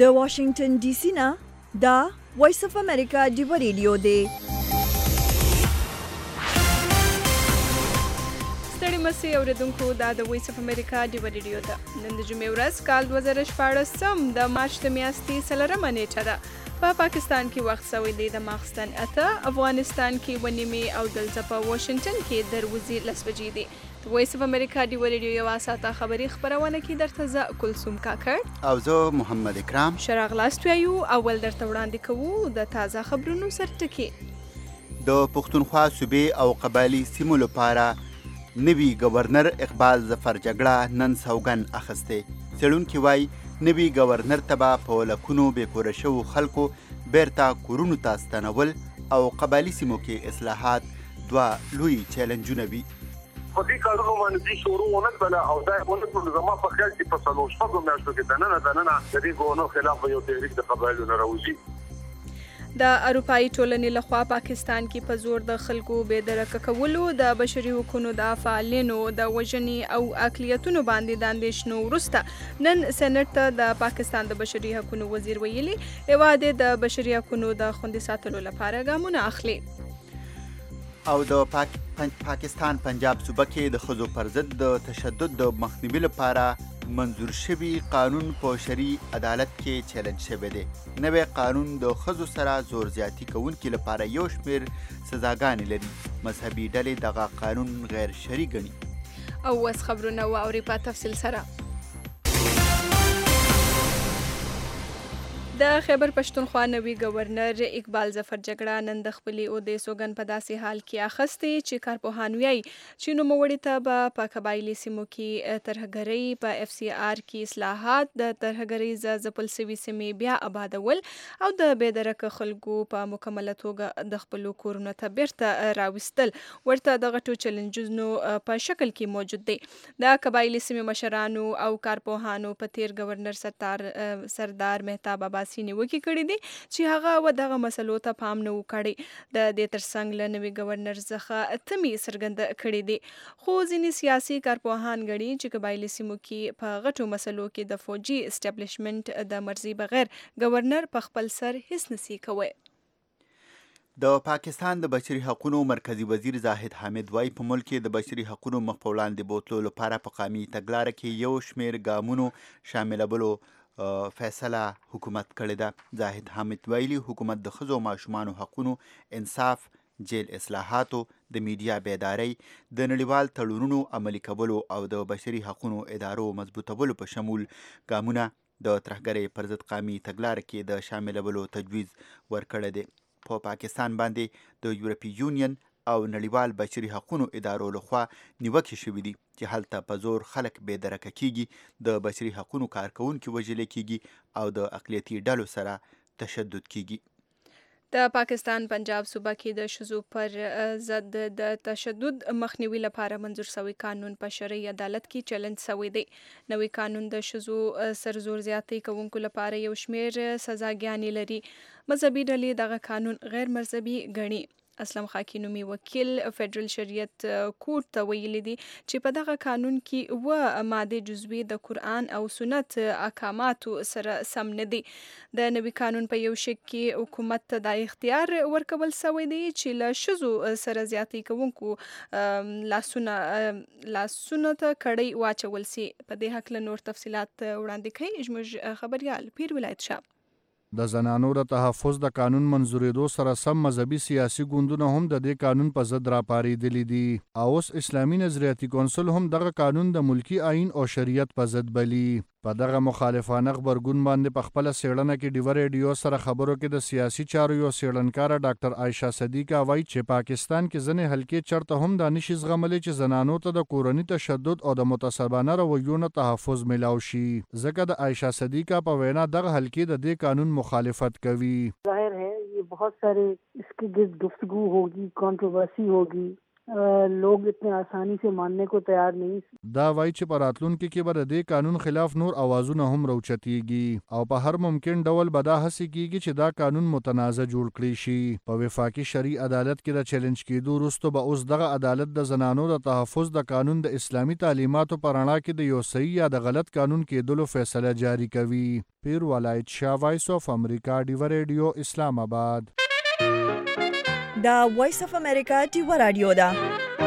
د واشنگټن ډي سي نه دا وایس اف امریکا ډیو ریډیو دی. ستړي مسئ اوریدونکو، دا د وایس اف امریکا ډیو ریډیو ده. نن د جمعې ورځ کال 2014 د مارچ د میاشتې 4 نیټه ده. په پاکستان کې وخت سوی دی د ماخستن 8، افغانستان کې 9 او دلته په واشنگټن کې دروازې 10 بجې دي. د وایس اف امریکا ډیو ریډیو یو ساعته خبري خبرونه کې درته زه کلثوم کاکړ او زه محمد اکرام شراغلاست یو. اول درته وړاندې کوو د تازه خبرونو سرټکي. د پښتونخوا صوبې او قبایلی سیمو لپاره نوي گورنر اقبال ظفر جګړه نن سوګن اخسته. څېړونکي وایي نوي گورنر ته به په لکونو بې کوره شوو خلکو بیرته کورونو ته ستنول او قبایلي سیمو کې اصلاحات دوه لوی چیلنجونه وي. په دې کارونو باندې شروع ونه کړله او دا ونه کړل. زما په خیال کې په څلور شپږو میاشتو کې دننه د دې ګورنر خلاف یو تحریک د قبایلو نه راوځي. د اروپایي ټولنې لخوا پاکستان کې په زور د خلکو بې درکه کولو، د بشري حقوقو د فعالینو د وژنې او اقلیتونو باندې د اندېښنو وروسته نن سېنات ته د پاکستان د بشري حقوقو وزیر ویلي هېواد د بشري حقوقو د خوندي ساتلو لپاره ګامونه اخلي. او د پاکستان پنجاب صوبه کې د ښځو پر ضد د تشدد د مخنیوي لپاره منظور شوی قانون په شرعي عدالت کې چیلنج شوی دی. نوی قانون د ښځو سره زور زیاتی کوونکي لپاره یو شمېر سزاګانې لري. مذهبي ډلې دغه قانون غیر شرعي ګڼي. او اوس خبرونه واورئ په تفصیل سره. د خیبر پښتونخوا نوي گورنر اقبال ظفر جګړه نن د خپلې عهدې سوګن په داسې حال کې اخیستې چې کارپوهان وایي چې نوموړي ته به په قبایلي سیمو کې ترهګرۍ، په FCR کې اصلاحات، د ترهګرۍ ځپل سوي سیمې بیا آبادول او د بې درکه خلکو په مکمله توګه د خپلو کورونو ته بیرته راوستل ورته د غټو چیلنجونو په شکل کې موجود دی. د قبایلي سیمې مشرانو او کارپوهانو په تیر گورنر سردار مهتاب عباسي نیوکې کړې دي چې هغه و دغه مسلو ته پام نه و کړی. د دې ترڅنګ له نوي گورنر څخه تمې څرګنده کړې دي. خو ځینې سیاسي کارپوهان ګڼي چې قبایلي سیمو کې په غټو مسلو کې د فوجي اسټابلیشمنټ د مرزي بغیر گورنر په خپل سر هیڅ نشي کوي. د پاکستان د بشري حقوقو مرکزی وزیر زاهد حامد وایي په ملک کې د بشري حقوقو مخ په وړاندې بوتلو لپاره په قامي تګلاره کې یو شمېر ګامونو شاملولو فیصله حکومت کړې ده. زاهد حامد ویلي حکومت د ښځو او ماشومانو حقونو، انصاف، جیل اصلاحاتو، د میډیا بیدارۍ، د نړیوال تړونونو عملي کولو او د بشري حقوقو ادارو مضبوطولو په شمول ګامونه د ترهګرۍ پر ضد قامي تګلاره کې د شاملولو تجویز ورکړی دی. په پاکستان باندې د یورپي یونین او نړیوال بشري حقوقو ادارو لخوا نیوکې شوې دي چې هلته په زور خلک بې درکه کیږي، د بشري حقوقو کارکونکي وژل کیږي او د اقلیتي ډلو سره تشدد کیږي. د پاکستان پنجاب صوبه کې د ښځو پر ضد د تشدد مخنیوي لپاره منظور شوی قانون په شرعي عدالت کې چیلنج شوی دی. نوی قانون د ښځو سرزور زیاتی کوونکو لپاره یو شمېر سزاګانې لري. مذهبي ډلې دغه قانون غیر مذهبي ګڼي. اسلم خاکی نومي وکیل فدرال شریعت کورټ ته ویلي دي چې په دغه قانون کې ماده جزوي د قرآن او سنت احکاماتو سره سم نه دي. د نوي قانون په یو شک کې حکومت ته د اختیار ورکول شوی دی چې له ښځو سره زیاتی کوونکو لاسونو ته کړۍ واچول سي. په دې هکله نور تفصیلات وړاندې کوي زموږ خبريال پیر ولایت شاه. د زنانو د تحفظ د قانون منظورېدو سره سم مذهبي سیاسي ګوندونه هم د دې قانون په ضد راپارېدلي دي او اوس اسلامي نظریاتي کونسل هم دغه قانون د ملکی آئین او شریعت په ضد بلي. په دغه مخالفانه غبرګون باندې په خپله څېړنه کې ډیو ریډیو سره خبرو کې د سیاسي چارو یو څېړنکاره ډاکټر عایشه صدیقه وایي چې پاکستان کې ځینې حلقې چرته هم دا نشي زغملی چې زنانو ته د کورني تشدد او د متعصبانه رویو نه تحفظ ملاو شي. ځکه د عایشه صدیقه په وینا دغه حلقې د دې قانون مخالفت کوي. ظاهر ہے یہ بہت سارے اس کی گفتگو ہوگی، کنٹروورسی ہوگی लोग इतने आसानी से मानने को तैयार नहीं. دا وایي چې په راتلونکي کې به د دې قانون خلاف نور اوازونه هم راوچتېږي او په هر ممکن ډول به دا هڅې کېږي چې دا قانون متنازع جوړ کړي شي. په وفاقي شرعي عدالت کې د چیلنج کېدو وروسته به اوس دغه عدالت د زنانو د تحفظ د قانون د اسلامي تعلیماتو په رڼا کې د یو صحیح یا د غلط قانون کېدلو فیصله جاری کوي. پیر ولایت شاه، وایس اف امریکا، ډیوه ریډیو، اسلام آباد. دا وایس اف امریکا ډیوه رادیو ده.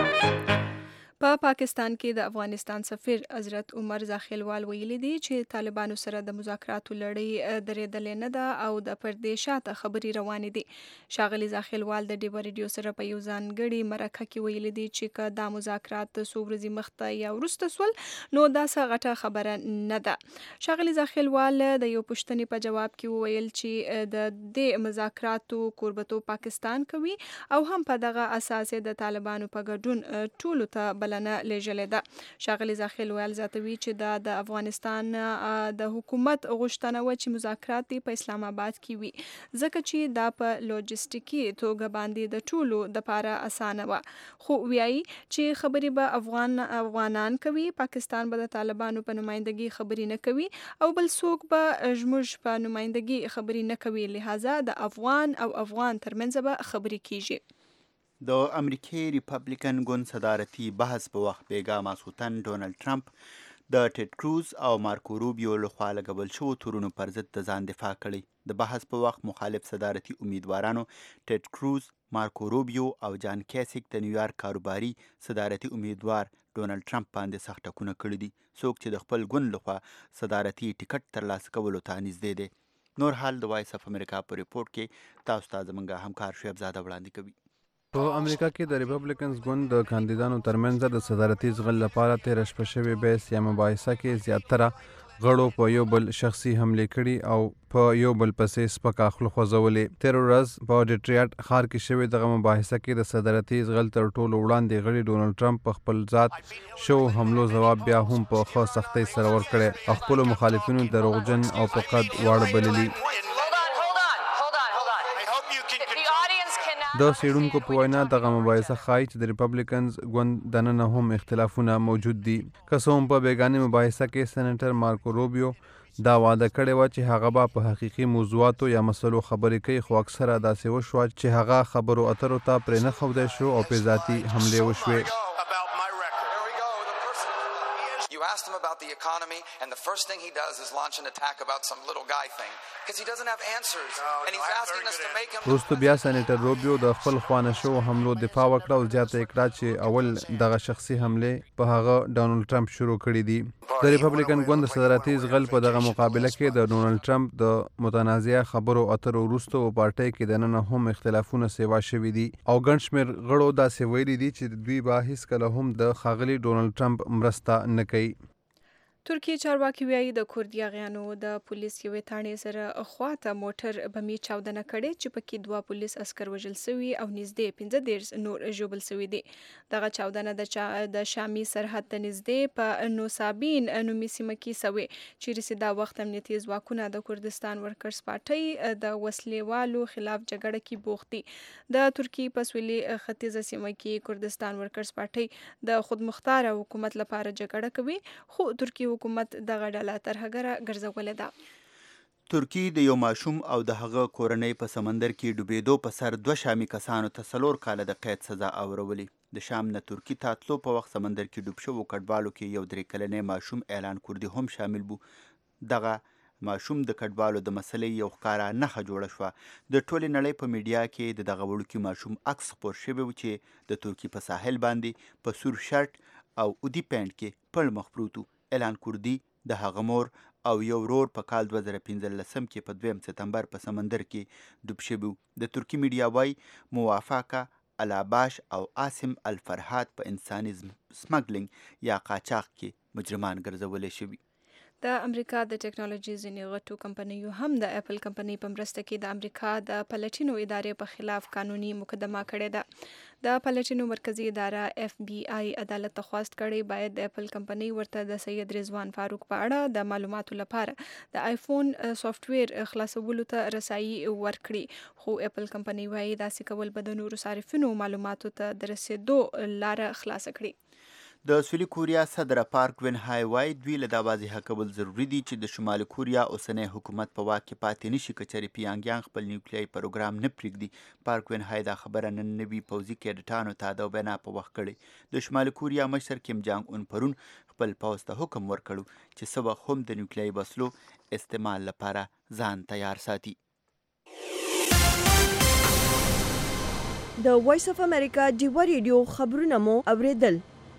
په پاکستان کې د افغانستان سفیر حضرت عمر زاخیلوال ویلي دي چې طالبانو سره د مذاکراتو لړۍ درېدلې نه ده او د پردې شاته خبرې روانې دي. ښاغلي زاخیلوال د ډیوه ریډیو سره په یو ځانګړي مرکه کې ویلي دي چې که دا مذاکرات څو ورځې مخته یا وروسته سول نو دا څه غټه خبره نه ده. ښاغلي زاخیلوال د یو پوښتنې په جواب کې وویل چې د دې مذاکراتو کوربتوب پاکستان کوي او هم په دغه اساس د طالبانو په ګډون ټولو ته بلنه لیږلې ده. ښاغلي زاخیلوال زیاتوي چې دا د افغانستان د حکومت غوښتنه وه چې مذاکرات په اسلام آباد کې وي ځکه چې دا په لوجستیکي توګه باندې د ټولو دپاره اسانه وه. خو وایي چې خبرې به افغانان کوي، پاکستان به د طالبانو په نمایندګي خبرې نه کوي او بل څوک به زموږ په نمایندګي خبرې نه کوي، لہذا د افغان او افغان ترمنځ به خبرې کیږي. د امریکای ریپبلیکن ګوند صدارتي بحث په وخت بیګا ماسخوتن ډونالد ټرمپ د ټیډ کروز او مارکو روبیو لخوا لګول شوو تورونو پر ضد د ځان دفاع کړی. د بحث په وخت مخالف صدارتي امیدوارانو ټیډ کروز، مارکو روبیو او جان کیسیک د نیویارک کاروباري صدارتي امیدوار ډونالد ټرمپ باندې سخت ټکونه کړي دي، څوک چې د خپل ګوند لخوا صدارتي ټکټ ترلاسه کولو ته نږدې دی. نور حال د وایس اف امریکا په ریپورت کې تاسو ته زموږ همکار شعیب زاده وړاندې کوي. په امریکا کې د ریپبلیکنز ګوند د کاندیدانو ترمنځ د صدارتي زغل لپاره تېره شپه شوې بحث یا مباحثه کې زیاتره غړو په یو بل شخصي حملې کړي او په یو بل پسې سپکه خوله خوځولې. تېره ورځ په ډیټریاټ ښار کې شوې دغه مباحثه کې د صدارتي زغل تر ټولو وړاندې غړي ډونالډ ټرمپ په خپل ذات شو حملو ځواب بیا هم په ښه سختۍ سره ورکړی او خپلو مخالفینو دروغجن او په قد واړه بللي. د څېړونکو په وینا دغه مباحثه ښایي چې د ریپبلیکنز ګوند دننه هم اختلافونه موجود دي. که څه هم په بیګانې مباحثه کې سېنیټر مارکو روبیو دا وعده کړې وه چې هغه به په حقیقي موضوعاتو یا مسلو خبرې کوي، خو اکثره داسې وشوه چې هغه خبرو اترو ته پرې نه ښودی شو او پې ذاتي حملې وشوې. asked him about the economy and the first thing he does is launch an attack about some little guy thing because he doesn't have answers and he's asking us to make him. وروسته بیا سېنیټر روبیو د خپل خوانه شو حملو دفاع وکړه او زیاته یې کړه چې اول دغه شخصي حملې په هغه ډونالډ ټرمپ شروع کړي دي. د ریپبلیکن ګوند د صدارتي زغل په دغه مقابله کې د ډونالډ ټرمپ د متنازعه خبرو اترو وروسته په پارټۍ کې دننه هم اختلافونه سیوا شوي دي او ګڼ شمېر غړو داسې ویلي دي چې دوی به هیڅکله هم د ښاغلي ډونالډ ټرمپ مرسته نه کوي. ترکیه چارواکي وایي د کورد یاغیانو د پولیس یوې تاڼې سره خواته موټر بمي چاودنه کړې چې پکې 2 پولیس عسکر وژل سوي او نږدې 15 نور ژوبل سوي دي. دغه چاودنه د شامي سرحد ته نږدې په نوسابین نومي سیمه کې سوي چې رسیدا وخت امنیتي ځواکونه د کردستان ورکرز پارټۍ د وسلېوالو خلاف جګړه کې بوخت دي. د ترکیې په سویلي ختیځه سیمه کې کردستان ورکرز پارټۍ د خودمختاره حکومت لپاره جګړه کوي، خو ترکیه حکومت دغه ډله ترهګره ګرځولې ده. ترکیه د یو ماشوم او د هغه کورنۍ په سمندر کې ډوبېدو په سر 2 شامي کسانو ته 4 کاله د قید سزا اورولې. د شام نه ترکیه ته تلو په وخت سمندر کې ډوب شوو کډوالو کې یو 3 کلنی ماشوم اعلان کردي هم شامل بو. دغه ماشوم د کډوالو د مسلې یو ښکاره نښه جوړه شوه. د ټولې نړۍ په میډیا کې د دغه وړوکي ماشوم عکس خپور شوی و چې د ترکیې په ساحل باندې په سور شرټ او اودي پینټ کې پړ مخ پروت و. اعلان کردي د هغه مور او یو ورور په کال 2015 کې په 2 سپتمبر په سمندر کې ډوب شوي. د ترکي میډیا وایي موافقه الاباش او عاصم الفرهاد په انساني سمګلینګ یا قاچاق کې مجرمان ګرځولې شوي. د امریکا د ټیکنالوژي ځینې غټو کمپنیو هم د اپل کمپنۍ په مرسته کې د امریکا د پلټنو ادارې په خلاف قانوني مقدمه کړې ده. د پلټنو مرکزی اداره FBI عدالت ته خواست کړی باید د اپل کمپنۍ ورته د سید رضوان فاروق په اړه د معلوماتو لپاره د آیفون سافټویر خلاصولو ته رسایي ورکړي، خو اپل کمپنۍ وايي داسې کول به د نورو صارفینو معلوماتو ته د رسیدو لاره خلاصه کړي. د سویلي کوریا صدر پارک وین های وای دوی له دا واضحه کول ضروری دي چې د شمالي کوریا اوسنی حکومت په واک کې پاتې نشي که چېرې پیانګیانګ خپل نیوکلیایي پروګرام نه پرېږدي. پارک وین های دا خبره نن نوي پوځي کیډټانو ته د وینا په وخت کړې. د شمالي کوریا مشر کیم جانګ اون پرون خپل پوځ ته حکم ورکړو چې څه وخت هم د نیوکلیایي وسلو استعمال لپاره ځان تیار ساتي. د وایس اف امریکا ډیوا ریډیو خبرونه مو اوریدل.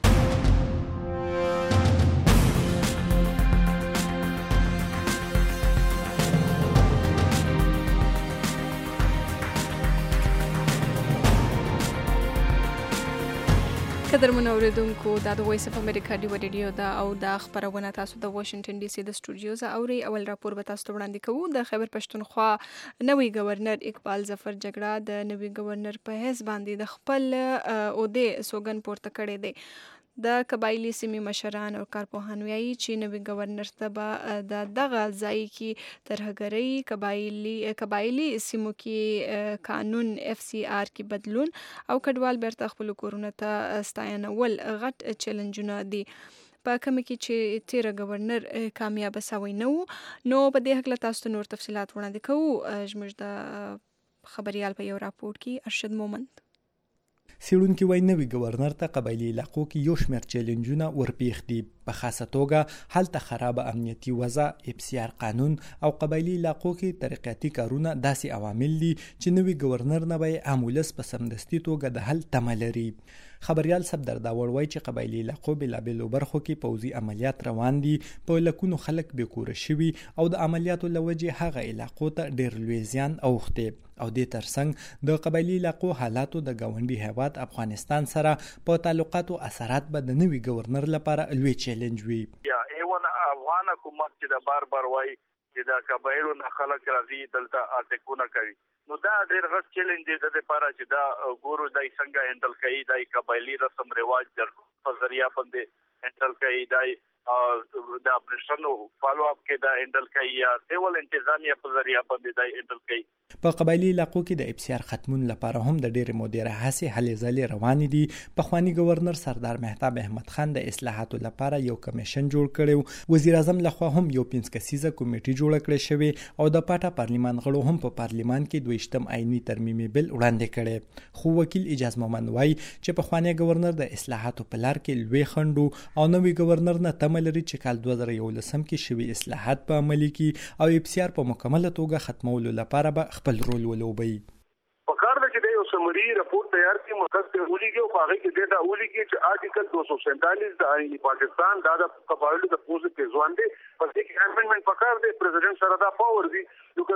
قدرمن اوریدونکو دا د وایس اف امریکا ډیوا ریډیو دا او دا خبرونه تاسو د واشنگټن ډي سي د سټوډیوز اوري. اول راپور به تاسو ته وړاندې کوو. د خیبر پښتونخوا نوی گورنر اقبال ظفر جګړه د نوی گورنر په حیث باندې د خپل عہدې سوګن پورته کړی دی. د قبایلی سیمې مشران او کارپوهان وایي چې نوی گورنر ته به د دغه ځای کې ترهګرۍ قبایلی سیمو کې قانون FCR کې بدلون او کډوال بیرته خپل کورونو ته ستاینول غټ چیلنجونه دي، په کومه کې چې تیره گورنر کامیاب شوی نه و. نو په دې هکله تاسو ته نور تفصیلات وړاندې کوو. زموږ د خبريال په یو راپور کې ارشد مومند څېړونکي وایي نوي ګورنر ته قبایلي علاقو کې یو شمېر چیلنجونه ورپېښ دي، په خاصه توګه هلته خرابه امنیتي وضع، FCR قانون او قبایلي علاقو کې ترقیاتي کارونه داسې عوامل دي چې نوي ګورنر نه به عام ولس په سمدستي توګه د حل تمه لري. خبريال صفدر داور وایي چې قبایلي علاقو بېلابېلو برخو کې پوځي عملیات روان دي، په لکونو خلک بېکوره شوي او د عملیاتو له وجې هغه علاقو ته ډېر لوی زیان اوښتی. او دې ترڅنګ د قبایلي علاقو حالاتو د ګاونډي هیواد افغانستان سره په تعلقاتو اثرات به د نوي گورنر لپاره لوی چیلنج وي. افغان حکومت چې د بار وایي چې د قبایلو نه خلک راځي دلته اټکونه کوي، نو دا ډېر غټ چیلنج دی د لپاره چې دا ګورو دای څنګه هندل کوي، دای قبایلي رسم رواج په ذریعہ باندې هندل کوي، دای د اپریشنو فالو اپ کې دا هندل کوي یا سیول انتظامیه په ذریعہ باندې دا هندل کوي. په قبایلي علاقو کې د FCR ختمون لپاره هم د ډېرې مودې راهیسې هلې ځلې روانې دي. پخواني گورنر سردار مهتاب احمد خان د اصلاحاتو لپاره یو کمیشن جوړ کړی، وزیر اعظم لخوا هم یو 5 کسیزه کمیټه جوړه کړې شوې او د پاټا پارلیمان غړو هم په پارلیمان کې 22م آئینی ترمیمي بل وړاندې کړي. خو وکیل اجاز مومند وایي چې پخوانی گورنر د اصلاحاتو په لار کې لوی خنډ او نوی گورنر نه تمه لري چې کال 2011 کې شوي اصلاحات په عملي کې او FCR په مکمله توګه ختمولو لپاره به خپل رول ولوبي. پکار ده چې یو سمري رپورټ تیار کړي، مقصد ته ولېږي او هغه کې ډیټا ولېږي چې آرټیکل 247 د آئین پاکستان دا د قبایلو د پوزې کې ځوان دي، په دې کې امندمنت پکار دی، پریزیدنت سره دا پاور دی نو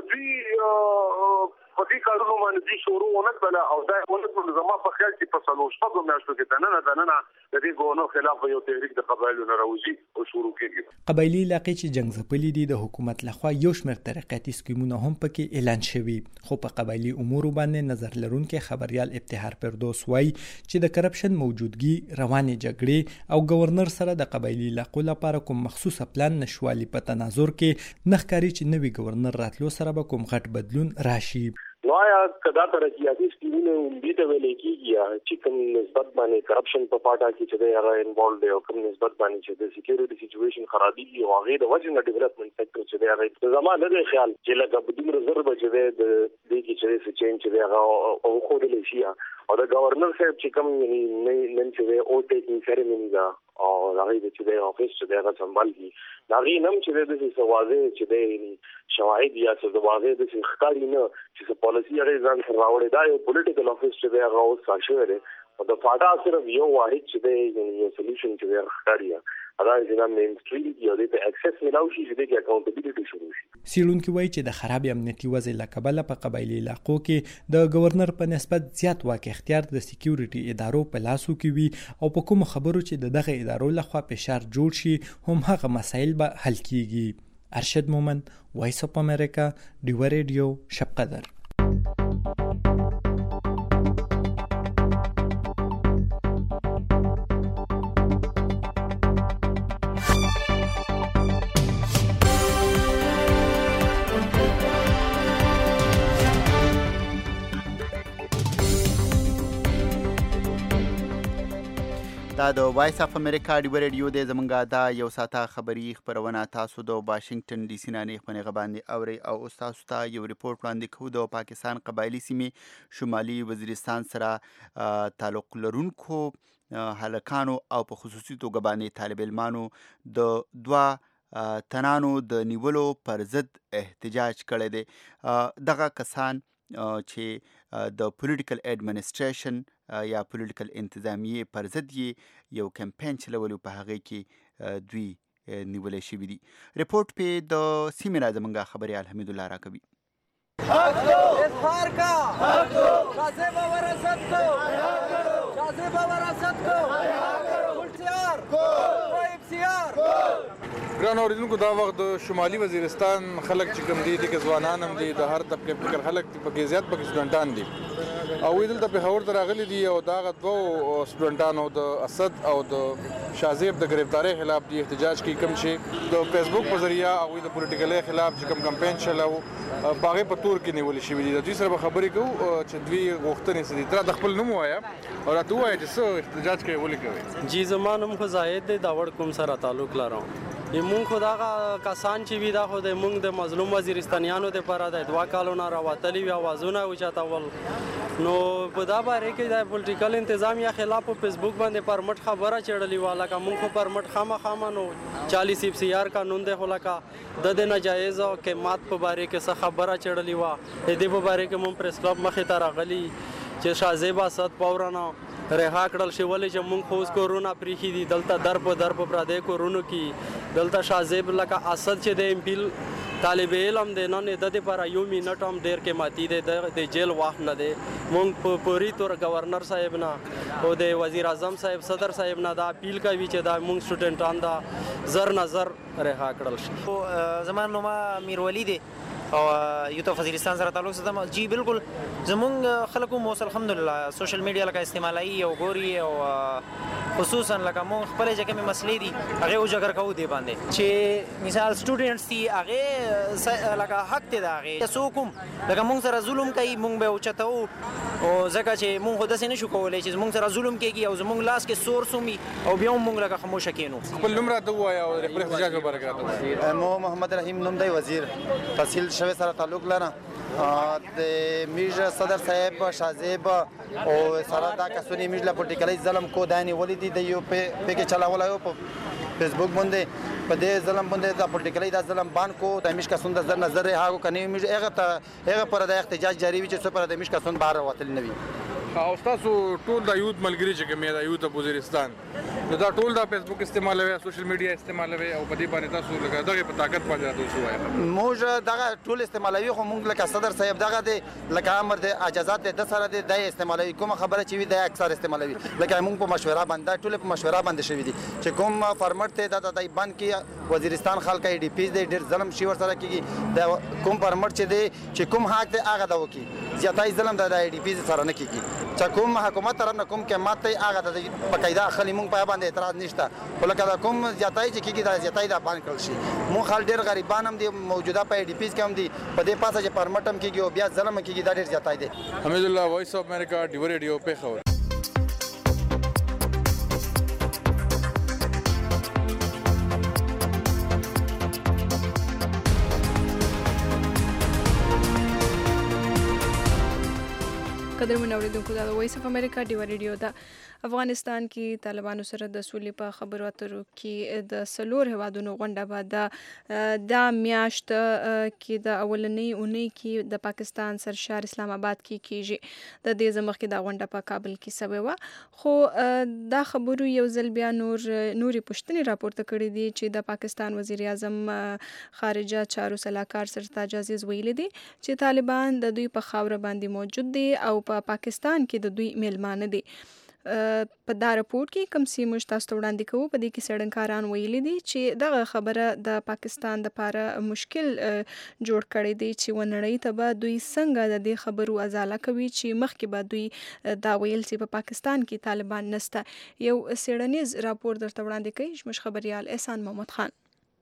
کدی په دې کارونو باندې شروع ونه کړه او دا ونه زما په خیال کې په سلو شپږو میاشتو کې دننه د دې ګونو خلاف یو تحریک د قبایلو نه راوځي او شروع کېږي. قبایلي علاقې چې جنگ ځپلي دي د حکومت لخوا یو شمېر ترقیاتي سکیمونه هم پکې اعلان شوي، خو په قبایلي امورو باندې نظر لرونکي خبريال ابتهار فردوس وایي چې د کرپشن موجودګي، روانې جګړې او گورنر سره د قبایلي علاقو لپاره کوم مخصوصه پلان نشوالي په تناظر کې نخکاری چې نوی گورنر راتلو سره به کوم غټ بدلون راشي. نو آیا کدا ترقیاتي سکیمونه امید ویلې کېږي چې کوم نسبت باندې کرپشن په پاټا کې چې هغه انوالوډ دی او کوم نسبت باندې چې د سکیورټي سچويشن خرابېږي او هغه د وجه نه ډیولپمنٹ سېکټر چې هغه زمانه د خیال چې لکه بدون رزرو چې د دې کې چې چینج چې هغه او خو د لشي او د گورنر صاحب چې کوم نن چې او ټیکنګ سیریمونی دا او هغه چې د افیس چې هغه سمبال دي هغه نم چې د سوازه چې د شواهد یا څه واضح د ښکاری نه چې پالیسي هغه ځان سره راوړي دا یو پولیټیکل افیس چې هغه اوس شوی دی او د فاټا صرف یو واحد چې د یو سولوشن چې ښکاری هغه ځینې مینستریم یو د اکسس ملاوي شي چې د اکاونټیبিলিټي شروع شي. سیلونکي وایي چې د خراب امنیتي وضع له کبله په قبایلي علاقو کې د گورنر په نسبت زیات واک اختیار د سکیورټي ادارو په لاسو کې وي او په کوم خبرو چې دغه ادارو لخوا فشار جوړ شي هم هغه مسایل به حل کیږي. ارشد مومن، وایس اف امریکا، ډیو ریډیو، شب قدر. دا د وایس اف امریکا ډیو ریډیو د زمونږه دا یو ساته خبری خبرونه تاسو د واشنگټن ډي سي نه خبرونه باندې اوري او تاسو ته یو ریپورت وړاندې کوو د پاکستان قبایلی سیمې شمالي وزیرستان سره تعلق لرونکو هلکانو او په خصوصي توګه باندې طالب علمانو د دوه تنانو د نیولو پر ضد احتجاج کړی دی. دغه کسان چې د پولیټیکل ایڈمنسټریشن یا پولیټیکل انتظامیه پر ضد یو کمپاین چلولو په هغه کې دوی نیولې شوي دي. ریپورت په د سیمې را زمونږه خبریال حمید الله راکوي. حق دو اظهار کا حق دو شازیب وراثت کو شازیب وراثت کو ملتیار کو ابسیار ګران اوریدونکو دا وخت د شمالي وزیرستان خلک چې کوم دي د ځوانان هم دي د هر طبقه فکر خلک پکې زیات پکې سټوډنټان دي او دلته په خبر ته راغلي دي او دا دوه سټوډنټانو د اسد او د شازیب د گرفتاری خلاف دی احتجاج کی کوم شي د فیسبوک په ذریعہ او د پولیټیکل خلاف چې کوم کمپاین چلاو باغې په تور کې نیول شي دي. دوی سره خبرې کوو چې دوی غوښتنې سدي تر د خپل نوم وایا او راته وایي چې څو احتجاج کوي ولې کوي. جی زمانم خو زاهد د داوړ کوم سره تعلق لرم. مونږ خو دا کسان چې وي دا خو د مونږ د مظلوم وزیرستانیانو د لپاره د 2 کالونو راوتلي وي اوازونه اوچتول نو په دا باره کې د پولیټیکل انتظامیه خلاف په فیسبوک باندې پرمټ خبره چړلې والا کا مونږ خو پرمټ خامخا نو 40 CFR قانون د خلکا د ناجایز او قیمت په باره کې څه خبره چړلې وا د دې په باره کې مونږ پریس کلب مخې ته راغلي چې شازیب اسد پورانو رها کړل شي ولې چې مونږ خو کورونا پریخي دي دلته در په پردې کورونو کې دلته شازیب لکه اسد چې د امپیل طالب علم د نن د لپاره یو منټ هم ډیر کې ماتي د جیل واخ نه دی. مونږ په پوری تور گورنر صاحب نه او د وزیر اعظم صاحب صدر صاحب نه دا اپیل کوي چې دا مونږ سټوډنټان دا زر نظر رها کړل شي. زمان نوما میر ولی دی او یوټ وزیرستان سره تعلق سره جی بالکل زمونږ خلکو مو الحمدلله سوشل میډیا لکه استعمالي او ګوري او خصوصا لکه مونږ خپل ځکه مې مسلې دي هغه وجګر کوو دی باندې چې مثال سټوډنټس دي هغه لکه حق دی هغه څوک لکه مونږ سره ظلم کوي مونږ به اوچتو او ځکه چې مونږ خود سې نشو کولای چې مونږ سره ظلم کوي او زمونږ لاس کې سورس ومي او بیا مونږ لکه خاموش کینو. خپل نوم راته وایي او خپل احتجاج مبارک راته. مو محمد رحیم نوم دی وزیر تحصیل شوی سره تعلق لرم د میج صدر صاحب شازیب او سره دا کسونی میج لا پولیټیکل ظلم کو دانی ولیدي د یو په کې چلاولا یو په فیسبوک باندې په دې ظلم باندې د پولیټیکل د ظلم بان کو د میش کسون د نظر هغه کني میج هغه پر د احتجاج جاری وي چې پر د میش کسون بهر وتل نه وي. او تاسو ټول د یوت ملګری چې کومه د یوت وزیرستان نو دا ټول د فیسبوک استعمالوي سوشل میډیا استعمالوي او په دې باندې تاسو لکه دغه په طاقت باندې راځو وایي موږ دغه ټول استعمالوي خو موږ لکه صدر صاحب دغه دی لکه امر د اجازهات د سره د استعمالوي کوم خبره چې وي د اکثر استعمالوي لکه موږ په مشوره باندې ټول په مشوره باندې شوی دي چې کوم فارمټ ته د دایبان کې وزیرستان خلک ای ډی پی د ډیر ظلم شي ور سره کیږي د کوم فارمټ چې دی چې کوم حق ته هغه دا وکي زیاتای ظلم د ای ډی پی سره نه کیږي چې کوم حکومت طرف نه کوم کې ماته هغه د بقاعده خلی مونږ په باندې اعتراض نشته ولکه دا کوم زیاتای چې کیږي دا زیاتای دا باندې کړل شي مو خل ډیر غریبان هم دي موجوده په ای ډی پیز کې هم دي په دې پاسه چې پرمټم کیږي او بیا ظلم کیږي دا ډیر زیاتای دي. حمید الله وایس اف امریکا ډیو ریډیو په خبر. قدرمن اوریدونکو دا وایس اف امریکا ډیو ریډیو دا افغانستان کې طالبانو سره د سولې په خبرو اترو کې د سلور هوادونو غونډه بعد د میاشت کې د اولنۍ اونۍ کې د پاکستان سرشار اسلام آباد کې کیږي د دې زمخ کې د غونډه په کابل کې سوي و خو دا خبرو یو ځل بیا نوري پښتني راپورته کړی دي چې د پاکستان وزیر اعظم خارجه چارو سلاکار سرتاج عزیز ویلي دي چې طالبان د دوی په خاوره باندې موجود دي او په پاکستان کې د دوی میلمانه دي په دا راپورټ کې کوم سی موږ تاسو ته وړاندې کوو په دې کې څېړنکاران ویلي دي چې دغه خبره د پاکستان لپاره مشکل جوړ کړی دی چې ونړۍ ته به دوی څنګه د دې خبرو ازاله کوي چې مخکې به دوی دا ویل چې په پاکستان کې طالبان نسته. یو څېړنیز راپور درته وړاندې کوي زموږ خبريال احسان محمد خان.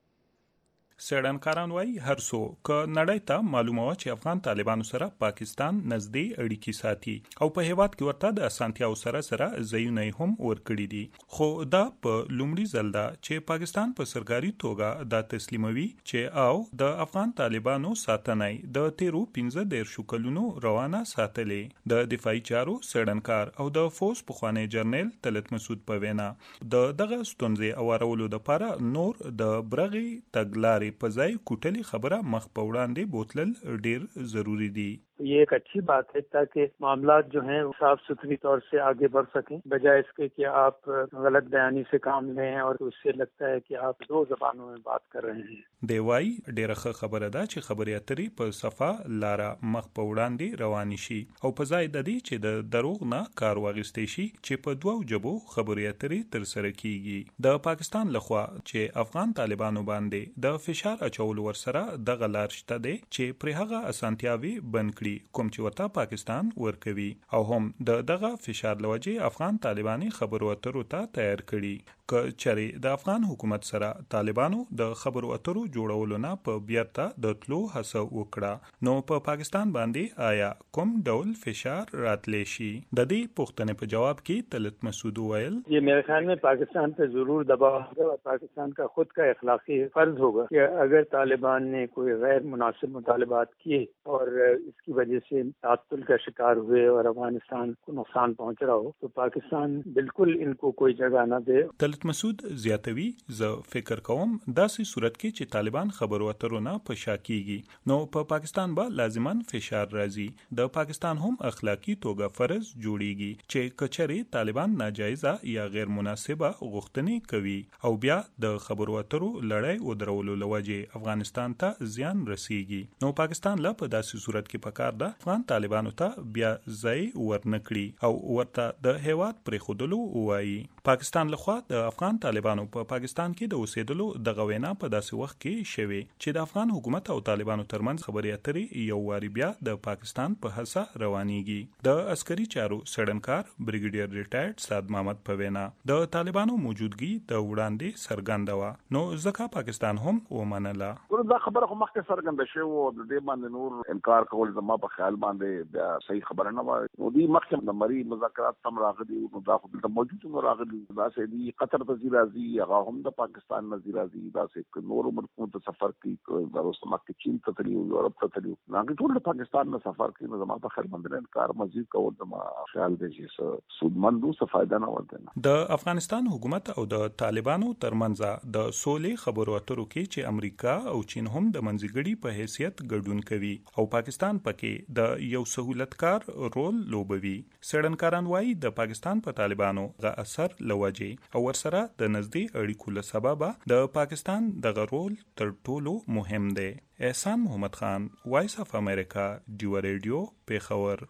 څېړنکاران وایي هر څو که نړۍ ته معلومه وه چې افغان طالبانو سره پاکستان نږدې اړیکې ساتي او په هیواد کې ورته د اسانتیاو سره ځایونه یې هم ورکړي دي خو دا په لومړي ځل ده چې پاکستان په سرکاري توګه دا تسلیموي چې او د افغان طالبانو ساتنای د تیرو 15 کلونو روانه ساتلې. د دفاعي چارو څېړنکار او د فوز پخوانی جرنیل طلعت مسعود په وینا د دغه ستونزې اوارولو لپاره نور د برغي تګلارې په ځای کوټلي خبره مخ په وړاندې بوتلل ډیر ضروری دي. ये एक अच्छी बात है ताकि मामलात जो हैं साफ सुथरी तौर से आगे बढ़ सकें बजाय इसके कि आप गलत बयानी से काम लें और उससे लगता है कि आप दो ज़बानों में बात कर रहे हैं. دیوای ډیره خبره ده چې خبرې اترې په صفه لاره مخ په وړاندې روان شي او په ځای د دې چې د دروغ نه کار واغستې شي چې په دوو جبو خبرې اترې تر سره کیږي. د پاکستان لخوا چې افغان طالبانو باندې د فشار اچول ورسره د غلار شته دي چې پر هغه اسانتیاوي بند کړي کوم چې ورته پاکستان ورکوي او هم دغه فشار لوجه افغان طالباني خبرو اترو ته تیار کړي. که چېرې د افغان حکومت سره طالبانو د خبرو اترو جوړولو نه په بیرته د تلو هڅه وکړه نو په پاکستان باندې آیا کوم ډول فشار راتلی شي؟ د دې پوښتنې په جواب کې طلعت مسعود ویل ये मेरे ख्याल में पाकिस्तान पे जरूर दबाव होगा और पाकिस्तान का खुद का अखलाकी फर्ज होगा कि अगर तालिबान ने कोई गैर मुनासिब मुतालबात किए और इसकी वजह से तातुल का शिकार हुए और अफगानिस्तान को नुकसान पहुंच रहा हो तो पाकिस्तान बिल्कुल इनको कोई जगह न दे. طلعت مسعود زیاتوي زه فکر کوم داسې صورت کې چې طالبان خبرو اترو نه په شا کیږي نو په پاکستان به لازمان فشار راځي. د پاکستان هم اخلاقی توګه فرض جوړیږي چې کچري طالبان ناجایزه یا غیر مناسبه غوښتنې کوي او بیا د خبرو اترو لړۍ ودرولو لوجه افغانستان ته زیان رسیږي نو پاکستان لا په داسې صورت کې پکار ده افغان طالبانو ته بیا ځای ورنکړي او ورته د هیواد پرې خودلو وایي. پاکستان لخوا د افغان طالبانو په پاکستان کې د اوسېدلو د غوینا په داسې وخت کې شوي چې د افغان حکومت او طالبانو ترمنځ خبرې اترې یو واری بیا د پاکستان په هڅه روانيږي. د عسکري چارو څېړنکار بریګیډیر ریټایرډ سعد محمد په وینا د طالبانو موجودګي د وړاندې څرګنده و نو ځکه پاکستان هم ومنله. دا خبره خو مخکې څرګنده شوې و د دې باندې نور انکار کول زما په خیال باندې بیا صحیح خبره نه و. نو دې مخکې د مری مذاکرات هم راغلي نو دا خو د موجود نو راغلي دا سې دي قطر ته راځي هغه هم د پاکستان نه راځي دا سې نور ملکونو ته سفر کوي د روسما کې چین ته تللی یورپ ته تللی نه ټول د پاکستان نه سفر کوي نو زما په خیال باندې انکار مزید کول زما خیال دی چې سودمندو څه فائدہ نه ورته. د افغانستان حکومت او د طالبانو ترمنځ د سولې خبرو اترو کې چې امریکا او چین هم د منځګړي په حیثیت ګډون کوي او پاکستان پکې د یو سہولتکار رول لوبوي. څېړنکاران وایي د پاکستان په طالبانو غ اثر لوجه او ورسره د نږدې اړیکو له سببه د پاکستان دغه رول تر ټولو مهم دی. احسان محمد خان وایس اف امریکا ډیو ریډیو پیښور.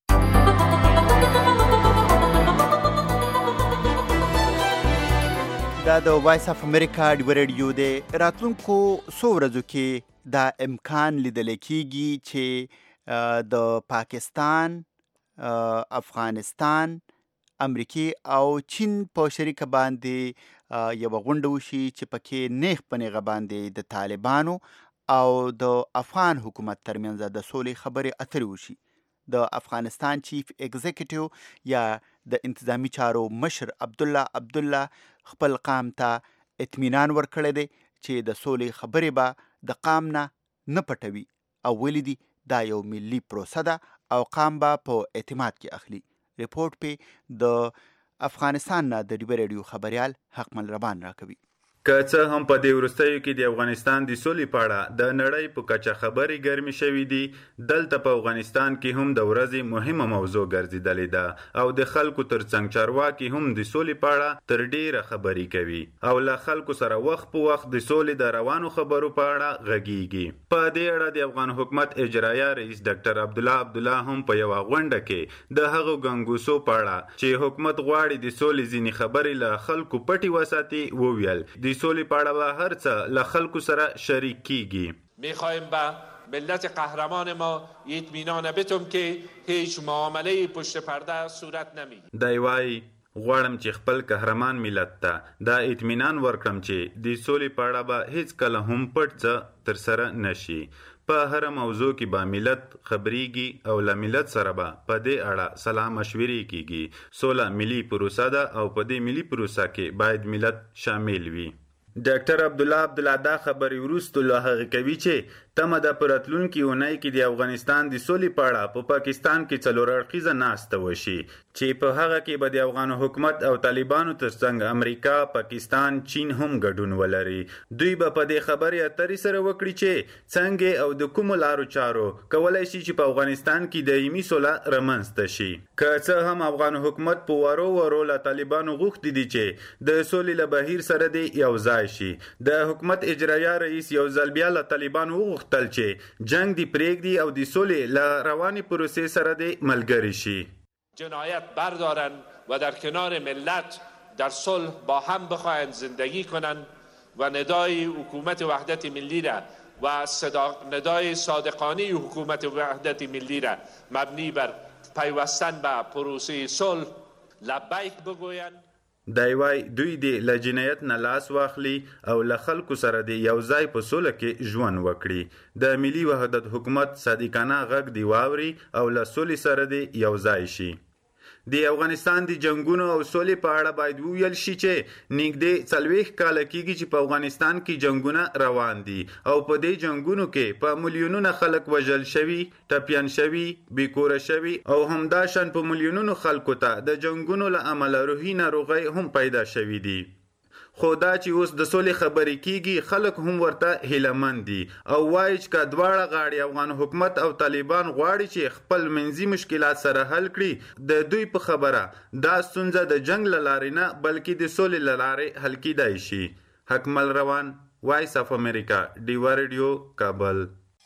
دا د وایس اف امریکا ډیو ریډیو د راتلونکو څو ورځو کې دا امکان لیدل کېږي چې د پاکستان افغانستان امریکې او چین په شریکه باندې یو غونډه وشي چې پکې نیغ په نیغه باندې د طالبانو او د افغان حکومت ترمنځ د سولې خبرې اترې وشي. د افغانستان چیف ایگزیکټیو یا د انتظامی چارو مشر عبدالله خپل قام ته اطمینان ورکړی دی چې د سولې خبرې به د قام نه پټوي او ویلي دي دا یو ملي پروسه ده او قام به په اعتماد کې اخلي. ریپورت په د افغانستان نه د ډیبه ریډیو خبريال حقمل ربان راکوي. که څه هم په دې وروستیو کې د افغانستان د سولې په اړه د نړۍ په کچه خبرې ګرمې شوې دي، دلته په افغانستان کې هم د ورځې مهمه موضوع ګرځېدلې ده او د خلکو ترڅنګ چارواکي هم د سولې په اړه تر ډیره خبرې کوي او له خلکو سره وخت په وخت د سولې د روانو خبرو په اړه غږیږي. په دې اړه د افغان حکومت اجرایه رئیس ډاکټر عبدالله هم په یوه غونډه کې د هغو ګنګوسو په اړه چې حکومت غواړي د سولې ځینې خبرې له خلکو پټې وساتي وویل د سولې په اړه به هر څه له خلکو سره شریک کیږي. میخوایم به ملت قهرمان ما اطمینان بدیم که هیچ معامله پشت پرده صورت نمیگیرد. دی وایي غواړم چې خپل قهرمان ملت ته دا اطمینان ورکړم چې د سولې په اړه به هیڅ کله هم پټ څه ترسره نشي. په هر موضوع کې به ملت خبرېږي او له ملت سره به په دې اړه سلا مشورې کیږي. سوله ملي پروسه ده او په دې ملي پروسه کې باید ملت شامل وي. ډاکټر عبدالله دا خبرې وروسته له هغه کوي چې تمه د راتلونکي اونۍ کې د افغانستان د سولې په اړه په پاکستان کې څلور اړخیزه ناسته وشي چې په هغه کې به د افغان حکومت او طالبانو ترڅنګ امریکا، پاکستان، چین هم ګډون ولري. دوی به په دې خبرې اترې سره وکړي چې څنګه او د کومو لارو چارو کولای شي چې په افغانستان کې دایمي سوله رامنځته شي. که څه هم افغان حکومت په ورو له طالبانو غوښتي دي چې د سولې له بهیر سره دی یو ځای شي. د حکومت اجرایه رئیس یو ځل بیا له طالبانو وغوښتل چې جنگ دی پرېږدي او د سولې له روانې پروسې سره دی ملګری شي. جنایت بردارن و در کنار ملت در صلح با هم بخواهند زندگی کنند و ندای حکومت وحدت ملی را و ندای صادقانه حکومت وحدت ملی را مبنی بر پیوستن به پروسه صلح لبیک بگویند. دی وای دوی د له جنایت نه لاس واخلي او له خلکو سره د یو ځای په سوله کې ژوند وکړي. د ملي وحدت حکومت صادقانه غږ دی واوري او له سولې سره د یو ځای شي. د افغانستان د جنگونو او سولې په اړه باید وویل شي چې نږدې 40 کاله کېږي چې په افغانستان کې جنگونه روان دي او په دې جنگونو کې په میلیونونو خلک وژل شوي، ټپیان شوي، بیکوره شوي او همداشان په میلیونونو خلکو ته د جنگونو له امله روحي ناروغۍ هم پیدا شوي دي. خو دا چې اوس د سولې خبرې کیږي خلک هم ورته هیلهمند دي او وایي چې که دواړه غاړې افغان حکومت او طالبان غواړي چې خپل منځي مشکلات سره حل کړي، د دوی په خبره دا ستونزه د جنگ له لارې نه بلکې د سولې له لارې حل کیدای شي. حکمل روان، وایس اف امریکا، ډیوا ریډیو، کابل.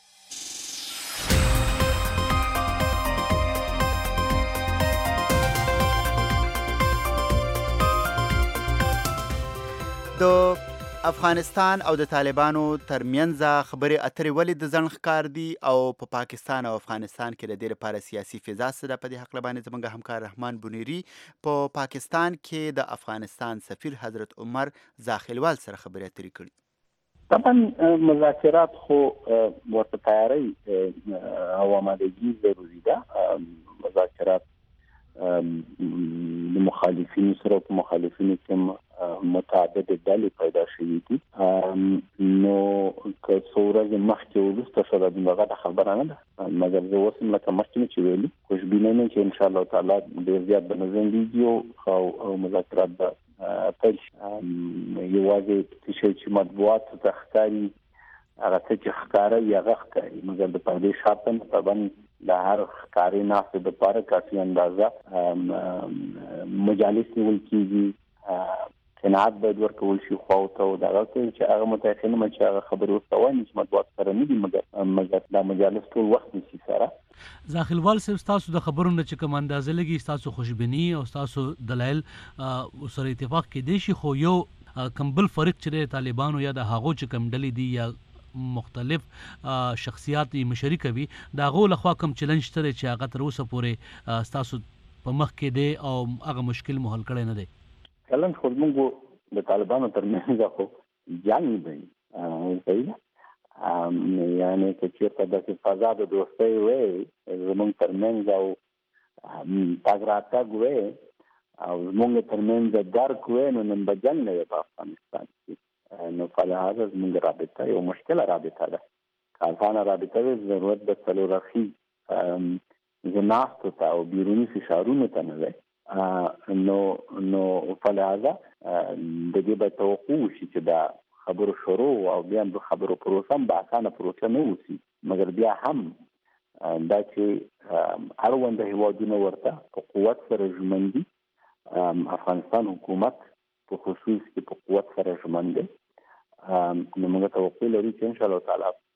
د افغانستان او د طالبانو ترمنځ خبرې اترې ولې د ځنډ ښکار دي او په پاکستان او افغانستان کې د دې لپاره سیاسي فضا څه ده، په دې هکله باندې زموږ همکار رحمان بنيري په پاکستان کې د افغانستان سفیر حضرت عمر زاخیلوال سره خبرې اترې کړي. طبعا مذاکرات خو ورته تیاری او آمادگی ضروري ده. مذاکرات د مخالفینو سره په مخالفینو کې متعدد ډلې پیدا شوې دي. نو که څو ورځې مخکې وروسته شوه دغه خبره نه ده، مګر زه اوس هم لکه مخکې مې چې ویلي خوشبینه یم چې انشاءالله تعالی ډېر زیات به نظمېږي او مذاکرات به پیل شي. یوازې څه شی چې مطبوعاتو ته ښکاري هغه څه چې ښکاره هغه ښکاري، مګر د پردې شاته نه طبعا د هر ښکاري ناستې دپاره کافي اندازه مجالس نیول کېږي، قناعت باید ورکول شي خواو ته او دغه کوي چې هغه متأخرین چې هغه خبرې ورته وایي چې مطبوعات سره نه دي، مګر دا مجالس ټول وخت نیسي سره. زاخیلوال صاحب ستاسو د خبرو نه چې کوم اندازه لګي ستاسو خوشبیني او ستاسو دلایل سره اتفاق کېدی شي، خو یو کوم بل فرق چې د طالبانو یا د هغو چې کوم ډلې دي یا مختلف شخصیات مشري کوي د هغو لخوا کوم چلنج شته چې هغه تر اوسه پورې ستاسو په مخ کې دی او هغه مشکل مو حل کړی نه دی؟ چلنج خو زموږ د طالبانو ترمنځ خو جنګ دی، صحیح ده. یعنې که چېرته داسې فضا د دوستۍ وی زموږ ترمنځ او تګ راتګ وی او زموږ ترمنځ درک وی نو نن به جنګ نه وي په افغانستان کې. نو فلهذا زموږ رابطه یو مشکله رابطه ده. که اسانه رابطه وي ضرورت د څلور اړخیز زناستو ته او بیرونی فشارونو ته نه دی. نو فلهذا د دې به توقع وشي چې دا خبرو شروع او بیا د خبرو پروسه هم به اسانه پروسه نه وسی، مګر بیا هم دا چې اړوند هیوادونه ورته په قوت سره ژمن دي. افغانستان حکومت په خصوص کې په قوت سره ژمن دی. نو موږ توقع لرو چې ان شاء الله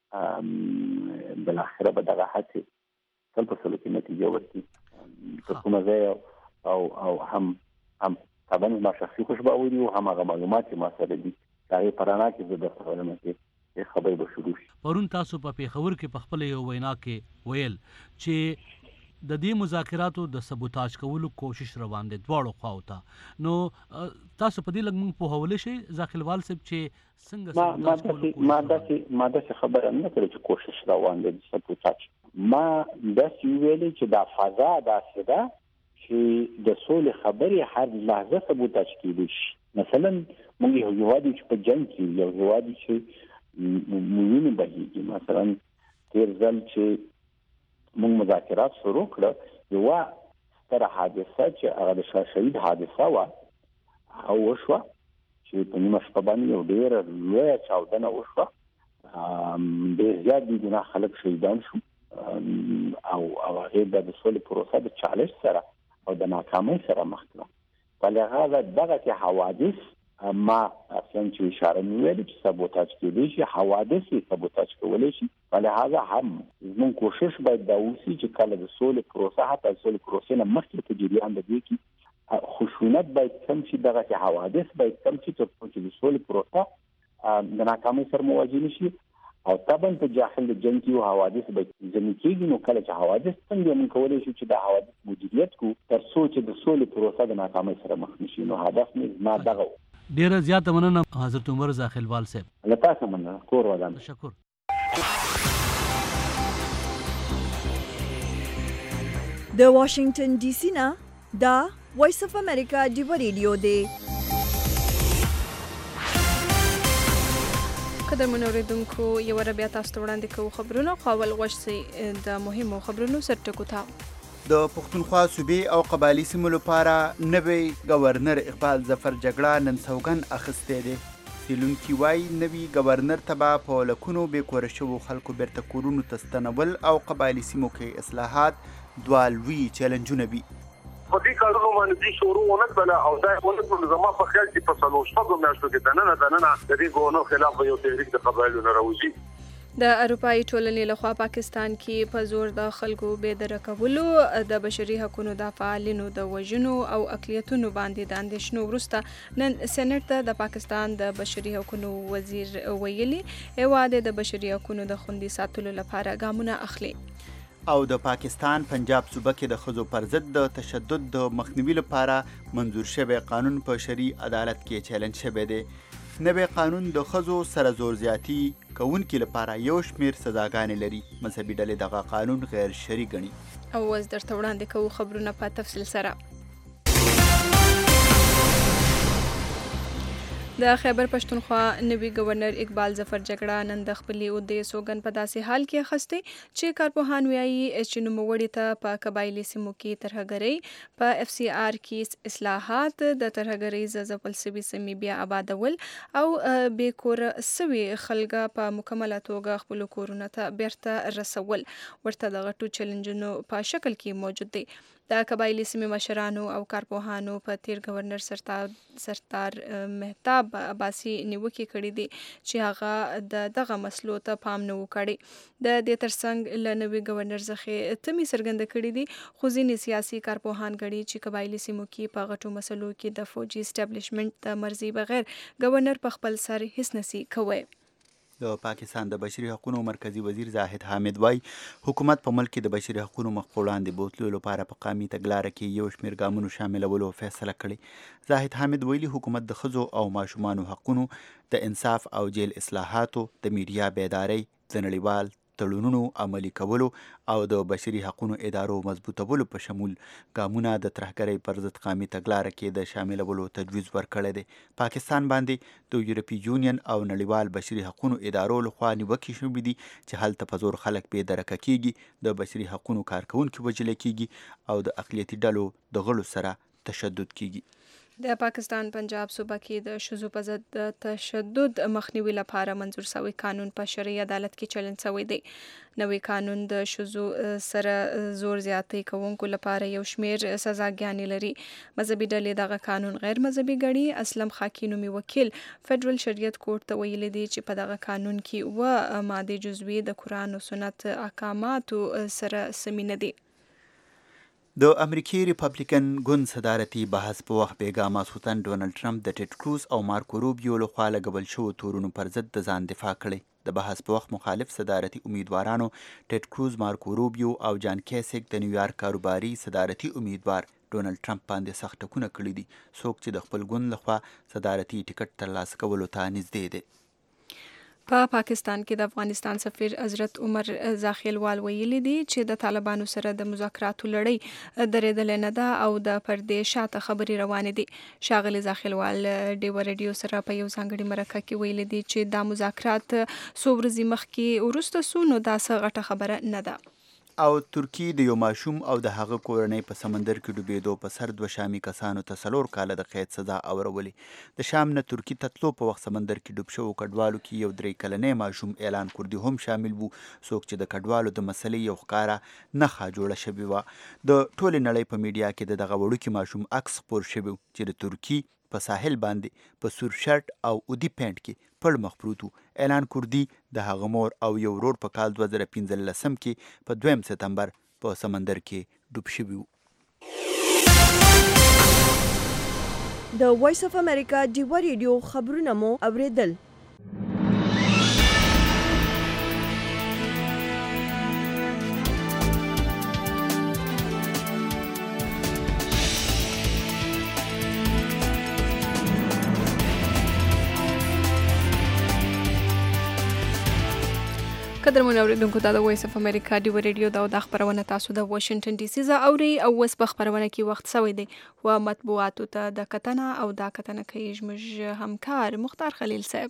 تعالی بل اخره به دغه هڅې تل په سلو کې نتیجه ورکړي. په کومه ځای او هم طبعا ما شخصي خوشباوري او هم هغه معلومات چې ما سره دي هغه پرانا کې زه درته وایم چې خبرې به شروع شي. پرون تاسو په پیښور کې په خپل یو وینا کې ویل چې د دې مذاکراتو د سبوتاج کولو کوشش روان دي دواړو خواو ته. نو تاسو په دې لږ موږ پوهولی شئ ځاخیلوال صاحب چې څنګه ما داسې خبره نه کړې چې کوشش روان دي د سبوتاج. ما داسې ویلې چې دا فضا داسې ده چې د سولې خبرې هر لحظه سبوتاج کېدی شي. مثلا موږ یو هیواد چې په جنګ کې یو هیواد چې موینه بهیږي، مثلا تیر ځل چې موږ مذاکرات شروع کړه یو ستره حادثه چې هغه د شهید حادثه وه او وشوه چې په نیمه شپه باندې یو ډېره لویه چاودنه وشوه، ډېر زیات بې ګناه خلک شهیدان شو او هغې بیا د سولې پروسه د چالش سره او د ناکامۍ سره مخ کړه. فلهذا دغسې حوادث ما اصلا چې اشاره مې ویلې چې سبوتاج کېدی شي، حوادث یې سبوتاج کولی شي. فلهذا هم زموږ کوشش باید دا اوسي چې کله د سولې پروسه حتی د سولې پروسې نه مخکې په جریان د دې کې خشونت باید کم شي، دغسې حوادث باید کم شي تر څو چې د سولې پروسه د ناکامۍ سره مواجه نه شي. او طبعا په جاهل د جنګ کې حوادث باید ځینې کېږي. نو کله چې حوادث څنګه موږ کولی شو چې د حوادث مدیریت کړو تر څو چې د سولې پروسه د ناکامۍ سره مخ نه شي. نو هدف مې زما دغه و. ډیره زیاته مننه حضرت عمر ځاخیلوال صاحب. له تاسو مننه. کور ودان. تشکر. د واشنگټن ډي سي نه دا وایس اف امریکا ډیو ریډیو دی. قدرمن اوریدونکو یو بیا تاسو ته وړاندې کوو خبرونه. خو اول غوښتئ د مهمو خبرونو سرټکو ته. د پښتونخوا صوبې او قبایلي سیمو لپاره نوی گورنر اقبال ظفر جګړه نن سوګند اخیستی دی. څېړونکي وایي نوي گورنر ته به په لکونو بې کوره شوو خلکو بیرته کورونو ته ستنول او قبایلي سیمو کې اصلاحات دوه لوی چیلنجونه وي. په دې کارونو باندې دې شروع ونه کړله او دا ونه کړل. زما په خیال چې په څلور شپږو میاشتو کې دننه د دې ګورنر خلاف یو تحریک د قبایلو نه راوځي. د اروپایي ټولنې لخوا پاکستان کې په زور د خلکو بېدره کولو، د بشري حقوقو د فعالینو د وژنو او اقلیتونو باندې د اندېښنو وروسته نن سېنټ ته د پاکستان د بشري حقوقو وزیر ویلي هېواد د بشري حقوقو د خوندي ساتلو لپاره ګامونه اخلي. او د پاکستان پنجاب صوبه کې د ښځو پر ضد د تشدد د مخنیوي لپاره منظور شوی قانون په شرعي عدالت کې چیلنج شوی دی. نوی قانون د ښځو سره زور زیاتی کوونکي لپاره یو شمیر سزاګانې لري. مذهبي ډلې دغه قانون غیر شرعي ګڼي. او اوس درته وړاندې کوو خبرونه په تفصیل سره. د خیبر پښتونخوا نوي گورنر اقبال ظفر جګړه نن د خپلې عهدې سوګند په داسې حال کې اخیستی چې کارپوهان وایي چې نوموړي ته په قبایلي سیمو کې ترهګرۍ، په اف سی آر کې اصلاحات، د ترهګرۍ ځپل سوي سیمې بیا آبادول او بې کوره سوي خلکه په مکمله توګه خپلو کورونو ته بیرته رسول ورته د غټو چیلنجونو په شکل کې موجود دی. د قبایلي سیمې مشرانو او کارپوهانو په تیر گورنر سرتار مهتاب عباسي نیوکې کړې دي چې هغه دغه مسلو ته پام نه و کړی. د دې ترڅنګ له نوي گورنر څخه تمې څرګنده کړې دي، خو ځینې سیاسي کارپوهان ګڼي چې قبایلي سیمو کې په غټو مسلو کې د فوجي اسټابلیشمنټ د مرزي بغیر گورنر په خپل سر هیڅ نشي کوي. د پاکستان د بشري حقوقو مرکزی وزیر زاهد حامد وایي حکومت په ملک کې د بشري حقوقو مخ په وړاندې بوتلو لپاره په قامي تګلاره کې یو شمېر ګامونو شاملولو فیصله کړې. زاهد حامد ویلي حکومت د ښځو او ماشومانو حقونو، د انصاف او جیل اصلاحاتو، د میډیا بیدارۍ، د نړیوال تړونونو عملي کولو او د بشري حقوقو ادارو مضبوطولو په شمول ګامونه د ترهګرۍ پر ضد قامي تګلاره کې د شاملولو تجویز ورکړی دی. پاکستان باندې د یورپي یونین او نړیوال بشري حقوقو ادارو لخوا نیوکې شوې دي چې هلته په زور خلک بې درکه کیږي، د بشري حقوقو کارکوونکي وژل کیږي او د اقلیتي ډلو د غړو سره تشدد کیږي. د پاکستان پنجاب صوبه کې د ښځو په ضد د تشدد مخنیوي لپاره منظور شوی قانون په شرعي عدالت کې چلن شوی دی. نوی قانون د ښځو سره زور زیاتی کوونکو لپاره یو شمیر سزاګانې لري. مذهبي ډلې دغه قانون غیر مذهبي ګڼي. اسلم خاکی نومي وکیل فدرال شریعت کورټ ته ویلي دی چې په دغه قانون کې ماده جزوي د قرآن او سنت احکاماتو سره سمې نه دي. د امریکای ریپبلیکن ګوند صدارتي بحث په وخت بیګا ماسخوتن ډونالډ ټرمپ د ټیډ کروز او مارکو روبیو لخوا لګول شوو تورونو پر ضد د ځان دفاع کړی. د بحث په وخت مخالف صدارتي امیدوارانو ټیډ کروز، مارکو روبیو او جان کیسک د نیویارک کاروباري صدارتي امیدوار ډونالډ ټرمپ باندې سخت ټکونه کړي دي، څوک چې د خپل ګوند لخوا صدارتي ټکټ ترلاسه کولو ته نږدې دی. په پاکستان کې د افغانستان سفیر حضرت عمر زاخیلوال ویلي دي چې د طالبانو سره د مذاکراتو لړۍ درېدلې نه ده او د پردې شاته خبرې روانې دي. ښاغلي زاخیلوال ډیو رادیو سره په یو ځانګړي مرکه کې ویلي دي چې دا مذاکرات څو ورځې مخکې وروسته سو نو دا څه غټه خبره نه ده. او ترکی د یو ماشوم او د هغه کورنۍ په سمندر کې ډوبېدو په سر 2 شامي کسانو ته 4 کاله د قید سزا اورولې. د شام نه ترکی ته تلو په وخت سمندر کې ډوب شوو کډوالو کې یو 3 کلنی ماشوم اعلان کردي هم شامل وو، څوک چې د کډوالو د مسلې یو ښکاره نښه جوړه شوې وه. د ټولې نړۍ په میډیا کې د دغه وړوکي ماشوم عکس خپور شوی چې د ترکی په ساحل باندې په سور شرټ او اودي پینټ کې پړ مخ پروت وو. اعلان کردي د هغه مور او یو ورور په کال 2015 کې په 2 سپتمبر په سمندر کې ډوب شوي وو. د وایس اف امریکا ډیو ریډیو خبرونه مو اوریدل. قدرمن اوریدونکو دا د وایس اف امریکا ډیو ریډیو دا خبرونه تاسو د واشنگټن ډي سي ز اوري او اوس په خبرونه کې وخت سوی دی و مطبوعاتو ته د کتنه او دا کتنه کوي زموږ همکار مختار خلیل صاحب.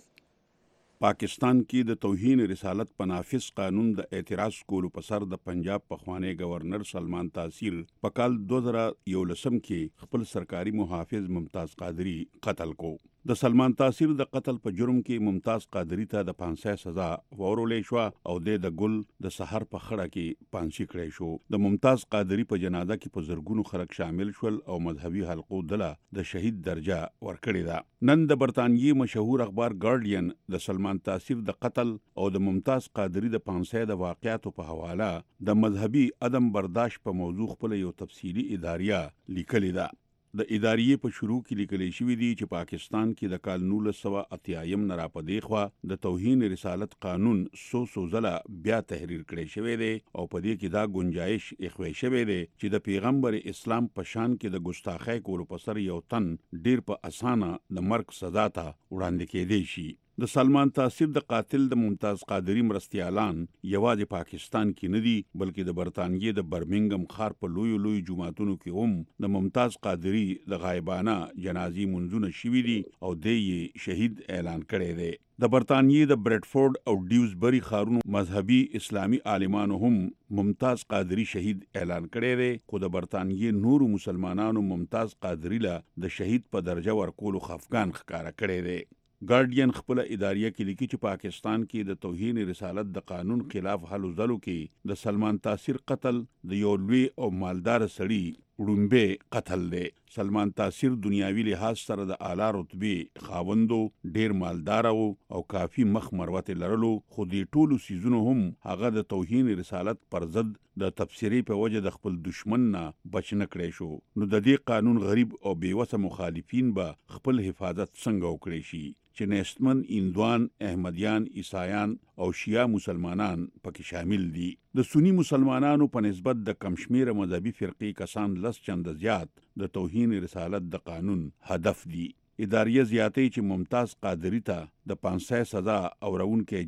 پاکستان کې د توهین رسالت په نافذ قانون د اعتراض کولو په سر د پنجاب پخوانی گورنر سلمان تاثیر په کال 2011 کې خپل سرکاري محافظ ممتاز قادری قتل کو. د سلمان تاثیر د قتل په جرم کې ممتاز قادری ته د 500 سزا ورولې شو او د ګل د سحر په خړه کې پانسی کړی شو. د ممتاز قادری په جنازه کې په زرګونو خلک شامل شول او مذهبي حلقو دله د شهید درجه ورکړی ده. نن د برتانیې مشهور اخبار ګارډین د سلمان تاثیر د قتل او د ممتاز قادری د 500 د واقعاتو په حواله د مذهبي عدم برداشت په موضوع خپل یو تفصیلی اداریه لیکلی ده. د اداریې په شروع کې لیکل شوی دی چې پاکستان کې د کال 1980 نه راپدې خوا د توهین رسالت قانون سو ځله بیا تحریر کړی شوی دی او په دې کې دا گنجائش اخوي شوی دی چې د پیغمبر اسلام په شان کې د ګستاخی کولو په سر یو تن ډیر په اسانه د مرګ سزا ته وړاندې کېدی شي. د سلمان تاثیر د قاتل د ممتاز قادری مرستیالان یوازې پاکستان کې نه دي بلکې د برتانیې د برمنګم ښار په لوی جوماتونو کې هم د ممتاز قادری د غایبانه جنازي منځونه شوي دي او د شهید اعلان کړی دی. د برتانیې د بریډفورد او ډیوزبری ښارونو مذهبي اسلامي عالمانو هم ممتاز قادری شهید اعلان کړی دی، خو د برتانیې نورو مسلمانانو ممتاز قادری له د شهید په درجه ورکولو خفګان ښکاره کړی دی. ګارډین خپل اداریه کې لیکي چې پاکستان کې د توهین رسالت د قانون خلاف هلو ځلو کې د سلمان تاثیر قتل د یو لوی او مالدار سړي وړومبه قتل دی. سلمان تاثیر دنیاوی لحاظ سره د اعلی رتبه خاوندو، ډیر مالدار او کافی مخ مروت لرلو، خو دې ټولو سيزونو هم هغه د توهین رسالت پر ضد د تفسیری په وجه د خپل دشمن نه بچ نه کړی شو. نو د دې قانون غریب او بیوسه مخالفین به خپل حفاظت څنګه وکړي شي چې نستمن اندوان، احمدیان، عیسایان او شیعه مسلمانان پکې شامل دي. د سنی مسلمانانو په نسبت د کمشمیر مذهبي فرقې کسان لس چنده زیات د توهین رسالت د قانون هدف دي. اداریه زیاتې چې ممتاز قادری ته د 500 سزا اورونکې جج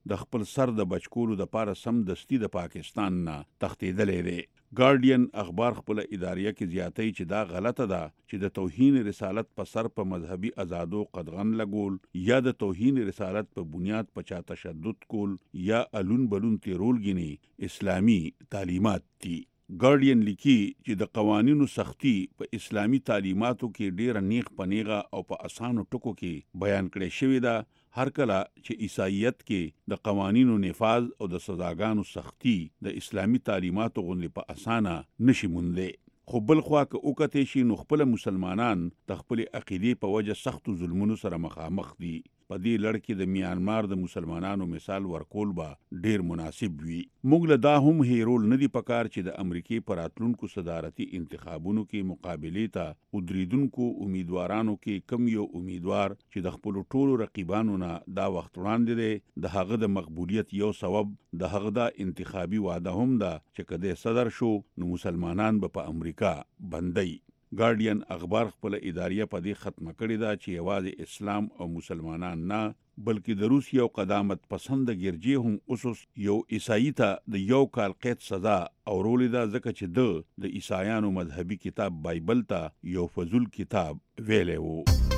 د خپل سر د بچکولو د پاره سم دستی د پاکستان نه تښتېدلی دی. ګارډین اخبار خپل اداریه کې زیاتوي چې دا غلطه ده چې د توهین رسالت په سر په مذهبي آزادو قدغن لګول یا د توهین رسالت په بنیاد په چا تشدد کول یا الون بلون تیرول غني اسلامي تعلیمات دي. ګارډین لیکي چې د قوانینو سختی په اسلامي تعلیماتو کې ډیره نیغ پنیغه او په اسانو ټکو کې بیان کړی شوی ده. هر کله چې عیسایت کې د قوانینو نفاذ او د سزاګانو سختی د اسلامي تعلیماتو غوندې په اسانه نشي موندلی. خو بل خوا که وکتې شي نو خپل مسلمانان د خپل عقیدې په وجه سختو ظلمونو سره مخامخ دي. په دې لړ کې د میانمار د مسلمانانو مثال ورکول به ډیر مناسب وي. موږ له دا هم هیرول نه دی پکار چې د امریکای پر راتلونکو صدارتي انتخابونو کې مقابلې ته ودریدونکو امیدوارانو کې کم یو امیدوار چې د خپل ټولو رقیبانو نه دا وخت وړاندې دی د هغه د مقبولیت یو سبب د هغه د انتخابي وعده هم ده چې کله صدر شو نو مسلمانان به په امریکا بندي. ګارډین اخبار خپل اداریه په دې ختمه کړې ده چې یوازې اسلام او مسلمانان نه بلکې د روس یو قدامت پسند ګرجی هم اوسوس یو عیسائی ته د یو کال قید سزا اورولې ده ځکه چې د عیسایانو مذهبي کتاب بایبل ته یو فضول کتاب ویلی وو.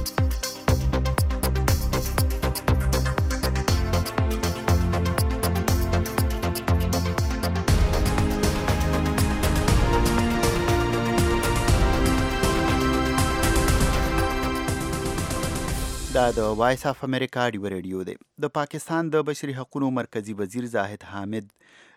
دا د وایس اف امریکا ډیو ریډیو دی. د پاکستان د بشري حقوقو مرکزی وزیر زاهد حامد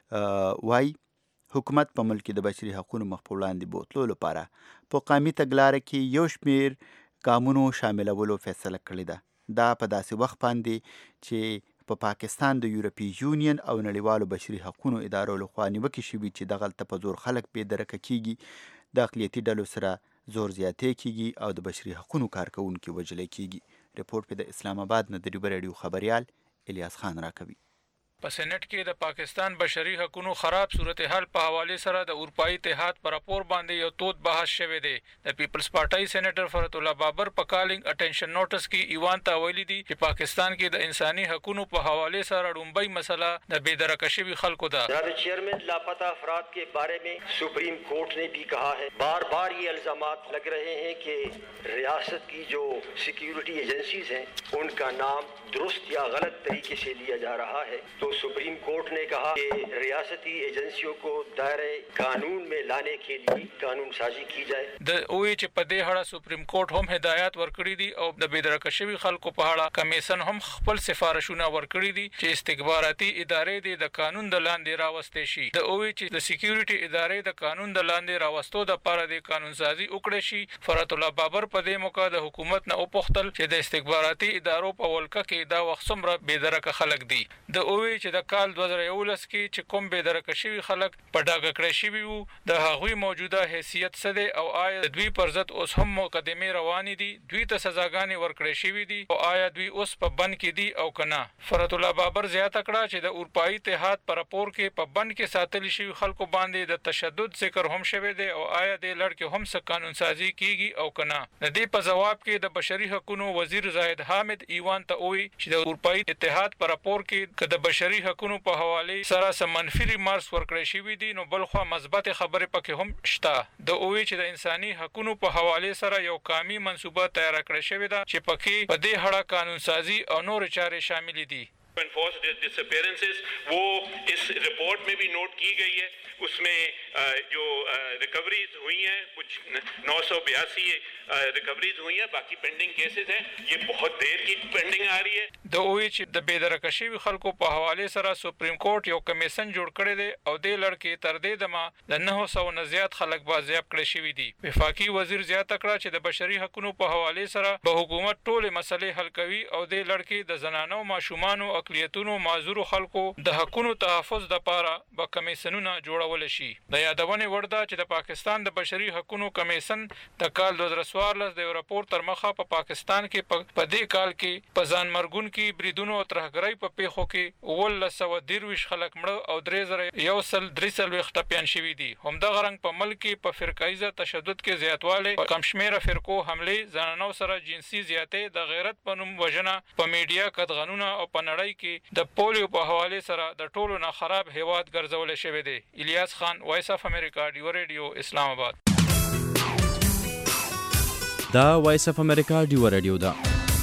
وای حکومت په ملک کې د بشري حقوقو مخ په وړاندې بوتلو لپاره په قومي تګلارې کې یو شمیر قانونو شاملولو فیصله کړې ده. دا په داسې وخت باندې چې په پاکستان د یورپی یونین او نړیوالو بشري حقوقو ادارو لخوا نیوکې شوي چې دغلته په زور خلک بې درکه کیږي، د اقلیتي ډلو سره زور زیاتې کیږي او د بشري حقوقو کارکونکي وژل کیږي. رپورټ په د اسلام آباد نه د ډیو ریډیو خبريال الیاس خان راکوي. په سېنات کې د پاکستان بشري حقوقو خراب صورتحال په حواله سره د اروپאי اتحاد پر راپور باندې یو تود بحث شوه دی. د پیپلز پارټي سېنیټر فرات الله بابر په کالینګ اټینشن نوټس کې ایوان ته ویلي دي چې پاکستان کې د انساني حقوقو په حواله سره ډومبۍ مسله د بېدرکه شوي خلکو ده. جناب چیئرمین لاپتہ افراد کے بارے میں سپریم کورٹ نے بھی کہا ہے، بار بار یہ الزامات لگ رہے ہیں کہ ریاست کی جو سیکیورٹی ایجنسیز ہیں ان کا نام درست یا غلط طریقے سے لیا جا رہا ہے. تو سپریم کورٹ نے کہا کہ ریاستی ایجنسیوں کو دائرہ قانون میں لانے کے لیے قانون سازی کی جائے. د اوې چې په دې اړه سپریم کورٹ هم هدایت ورکړي دي او د بېدرکه شوي خلکو په اړه کمیشن هم خپل سفارشونه ورکړي دي چې استخباراتي ادارې د قانون د لاندې راوستي شي. د اوې چې د سکیورټي ادارې د قانون د لاندې راوستو د لپاره د قانون سازي وکړي شي. فرات الله بابر په دې موقع د حکومت نه وپوښتل چې د استخباراتي ادارو په ولکه کې دا وخت څومره بېدرکه خلک دي. د اوې چې د کال 2011 کې چې کوم بېدرکه شوي خلک په ډاګه کړی شوي وو د هغوی موجوده حیثیت څه دی او آیا دوی پر ضد اوس هم مقدمې روانې دي، دوی ته سزاګانې ورکړې شوي دي او آیا دوی اوس په بند کې دي او که نه. فرات الله بابر زیاته کړه چې د اروپایي اتحاد په راپور کې په بند کې ساتل شوي خلکو باندې د تشدد ذکر هم شوی دی او آیا د لړ کې هم څه قانون سازي کیږي او که نه. د دې په جواب کې د بشري حقوقو وزیر زاهد حامد ایوان ته وویل چې د اروپایي اتحاد په راپور کې که د بشري حقوقو په حواله سره سم منفي ریمارکس ورکړی شوي دي نو بل خو مثبت خبرې پکې هم شته. د اوې چې د انساني حقوقو په حواله سره یو قومي منصوبه تیار کړی شوی ده چې پکې په دې اړه قانون سازي او نور چارې شامل دي. enforced disappearances वो इस रिपोर्ट में भी नोट की गई है. उसमें जो रिकवरीज हुई हैं कुछ 982 रिकवरीज हुई हैं, बाकी पेंडिंग केसेस हैं. ये बहुत देर की पेंडिंग आ रही है. د اوې چې د بېدرکه شوي خلکو په حواله سره سپریم کورټ یو کمیشن جوړ کړی دی او دې لړ کې تر دې دمه د 900 نه زیات خلک بازیاب کړی شوي دي. وفاقي وزیر زیاته کړه چې د بشري حقوقو په حواله سره به حکومت ټولې مسلې حل کوي او دې لړ کې د زنانو ماشومانو اقلیتونو معذورو خلکو د حقوقو تحفظ لپاره به کمیشنونه جوړول شي. د یادونې وړ ده چې د پاکستان د بشري حقوقو کمیشن د کال 2014 د راپور تر مخه په پاکستان کې په دې کال کې په ځان مرګون کې بریدونو او ترهګرۍ په پیښو کې 1923 خلک مړه او 3143 ټپیان شوي دي. همدغه رنګ په ملک کې په فرقایزه تشدد کې زیاتوالی، په کم شمېره فرقو حملې، زنانو سره جنسي زیاتې، د غیرت په نوم وژنه، په میډیا قدغنونه او په نړۍ ځای کې د پولیو په حواله سره د ټولو نه خراب هیواد ګرځول شوی دی. الیاس خان، وایس اف امریکا، ډیو ریډیو، اسلام آباد. دا وایس اف امریکا ډیو ریډیو ده.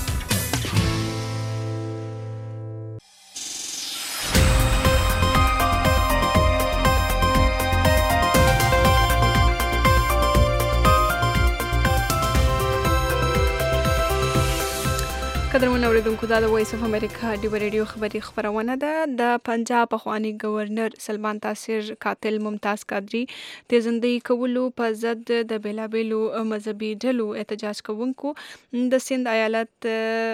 قدرمن اوریدونکو، دا د وایس اف امریکا ډیو ریډیو خبري خبرونه ده. د پنجاب پخوانی گورنر سلمان تاثیر قاتل ممتاز قادری تیزندۍ کولو په ضد د بیلابیلو مذهبي ډلو احتجاج کوونکو د سند ایالت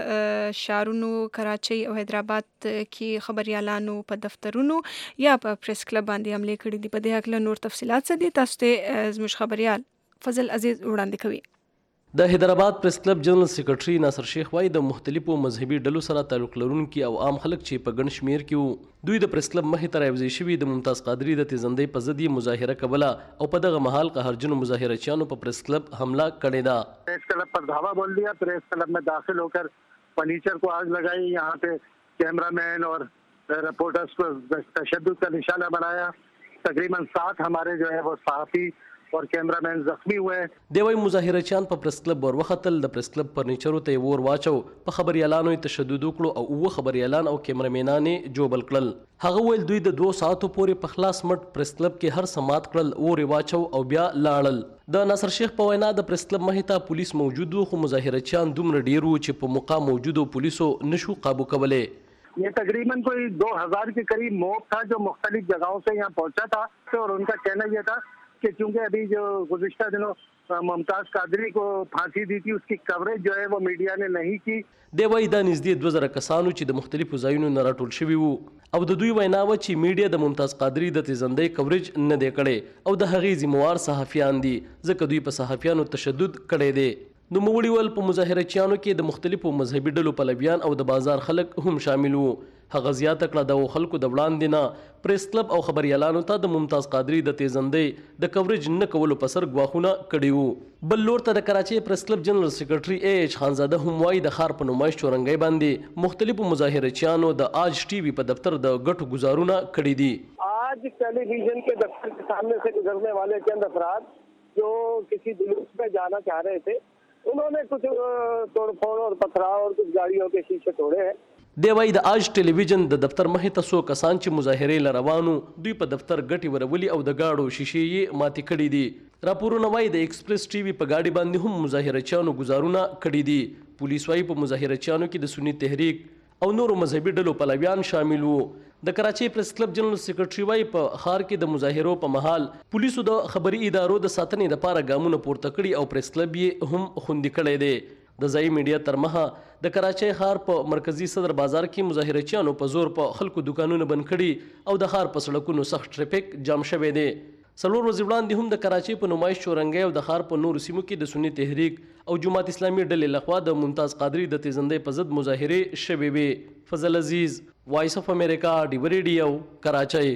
شهرونو کراچۍ او حیدرآباد کې خبريالانو په دفترونو یا په پریس کلب باندې حمله کړې دي. په دې اړه نور تفصيلات څه دي تاسو ته زموږ خبريال فضل عزیز وړاندې کوي. د حیدرآباد پریس کلب جنرال سیکرټري ناصر شیخ وايي د مختلفو مذهبي ډلو سره تعلق لرونکي او عام خلک چې په ګڼ شمیر کې وو دوی د پریس کلب مخې ته راوځي شوي د ممتاز قادری د تیزندۍ په ضد مظاهره کوله او په دغه مهال قهرجنو مظاهرچیانو په پریس کلب حمله کړې ده. پریس کلب پر धावा बोल दिया, प्रेस क्लब में दाखिल होकर फर्नीचर को आग लगाई, यहाँ पे कैमरामैन और रिपोर्टर्स को तशद्दुद का निशाना बनाया. तकरीबन 7 हमारे जो है वो सहाफ़ी और कैमरामैन जख्मी हुए. دوی مظاهرچیان په پریس کلب ور وختل د پریس کلب فرنیچرو ته ور واچو په خبريالانو تشدد وکړو او و خبريالان او کیمرامینانې جوبل کړل. هغه ویل دوی د 2 ساعتو پورې په خلاص مټ پریس کلب کې هر سمات کړل او ری واچو او بیا لاړل. د ناصر شیخ په وینا د پریس کلب مخې ته پولیس موجود وو خو مظاهرچیان دومره ډیر وو چې په مقام موجودو پولیسو نشو قابو کولای. ये तकरीबन कोई 2000 के करीब मोब था जो मुख्तलिफ जगहों से यहाँ पहुंचा था और उनका कहना यह था कि चूंकि अभी जो गुज़िश्ता दिनों मुमताज़ कादरी को फांसी दी थी उसकी कवरेज जो है वो मीडिया ने नहीं की. دی وایي دا نږدې 2000 کسانو چې د مختلفو ځایونو نه راټول شوي وو او د دوی وینا وه چې میډیا د ممتاز قادری د تیزندۍ کوریج نه دی کړی او د هغې ذموار صحافیان دي ځکه دوی په صحافیانو تشدد کړی دی. نو موړي ول په مظاهرچیانو کې د مختلفو مذهبي ډلو پلویان او د بازار خلک هم شامل وو. هغه زیاته کړه د خلکو د وړاندې نه پریس کلب او خبريالانو ته د ممتاز قادری د تیزندۍ د کوریج نه کولو په سر غواخونه کړي وو. بل لور ته د کراچۍ پریس کلب جنرال سیکرټري ایچ خانزاده هم وايي د ښار په نمایش چورنګۍ باندې مختلفو مظاهرچیانو د آج ټي وي په دفتر د ګټو گزارونه کړي دي. आज टेलीविजन के दफ्तर के सामने से गुजरने वाले चंद अफराद जो किसी जुलूस में जाना चाह रहे थे उन्होंने कुछ तोड़फोड़ और पथराव और कुछ गाड़ियों के शीशे तोड़े हैं. دی وایي د آج ټلویزیون د دفتر مخې ته څو کسان چې مظاهرې له روانو دوی په دفتر ګټې ورولي او د گاډو شیشې یې ماتې کړي دي. راپورونه وایي د ایکسپریس ټي وي په گاډي باندې هم مظاهرچیانو گزارونه کړي دي. پولیس وایي په مظاهرچیانو کې د سنی تحریک او نورو مذهبي ډلو پلویان شامل وو. د کراچۍ پریس کلب جنرال سیکرټري وایي په ښار کې د مظاهرو په مهال پولیسو د خبري ادارو د ساتنې لپاره ګامونه پورته کړي او پریس کلب یې هم خوندي کړی دی. د ځایي میډیا تر مخه د کراچۍ ښار په مرکزی صدر بازار کې مظاهرچیانو په زور په خلکو دکانونه بند کړي او د ښار په سړکونو سخت ټریفیک جام شوی دی. 4 ورځې وړاندې هم د کراچۍ په نمایش چورنګۍ او د ښار په نورو سیمو کې د سنی تحریک او جماعت اسلامي ډلې لخوا د ممتاز قادری د تیزندۍ په ضد مظاهرې شوې وې. فضل عزیز، وایس اف امریکا، ډیو ریډیو، کراچۍ.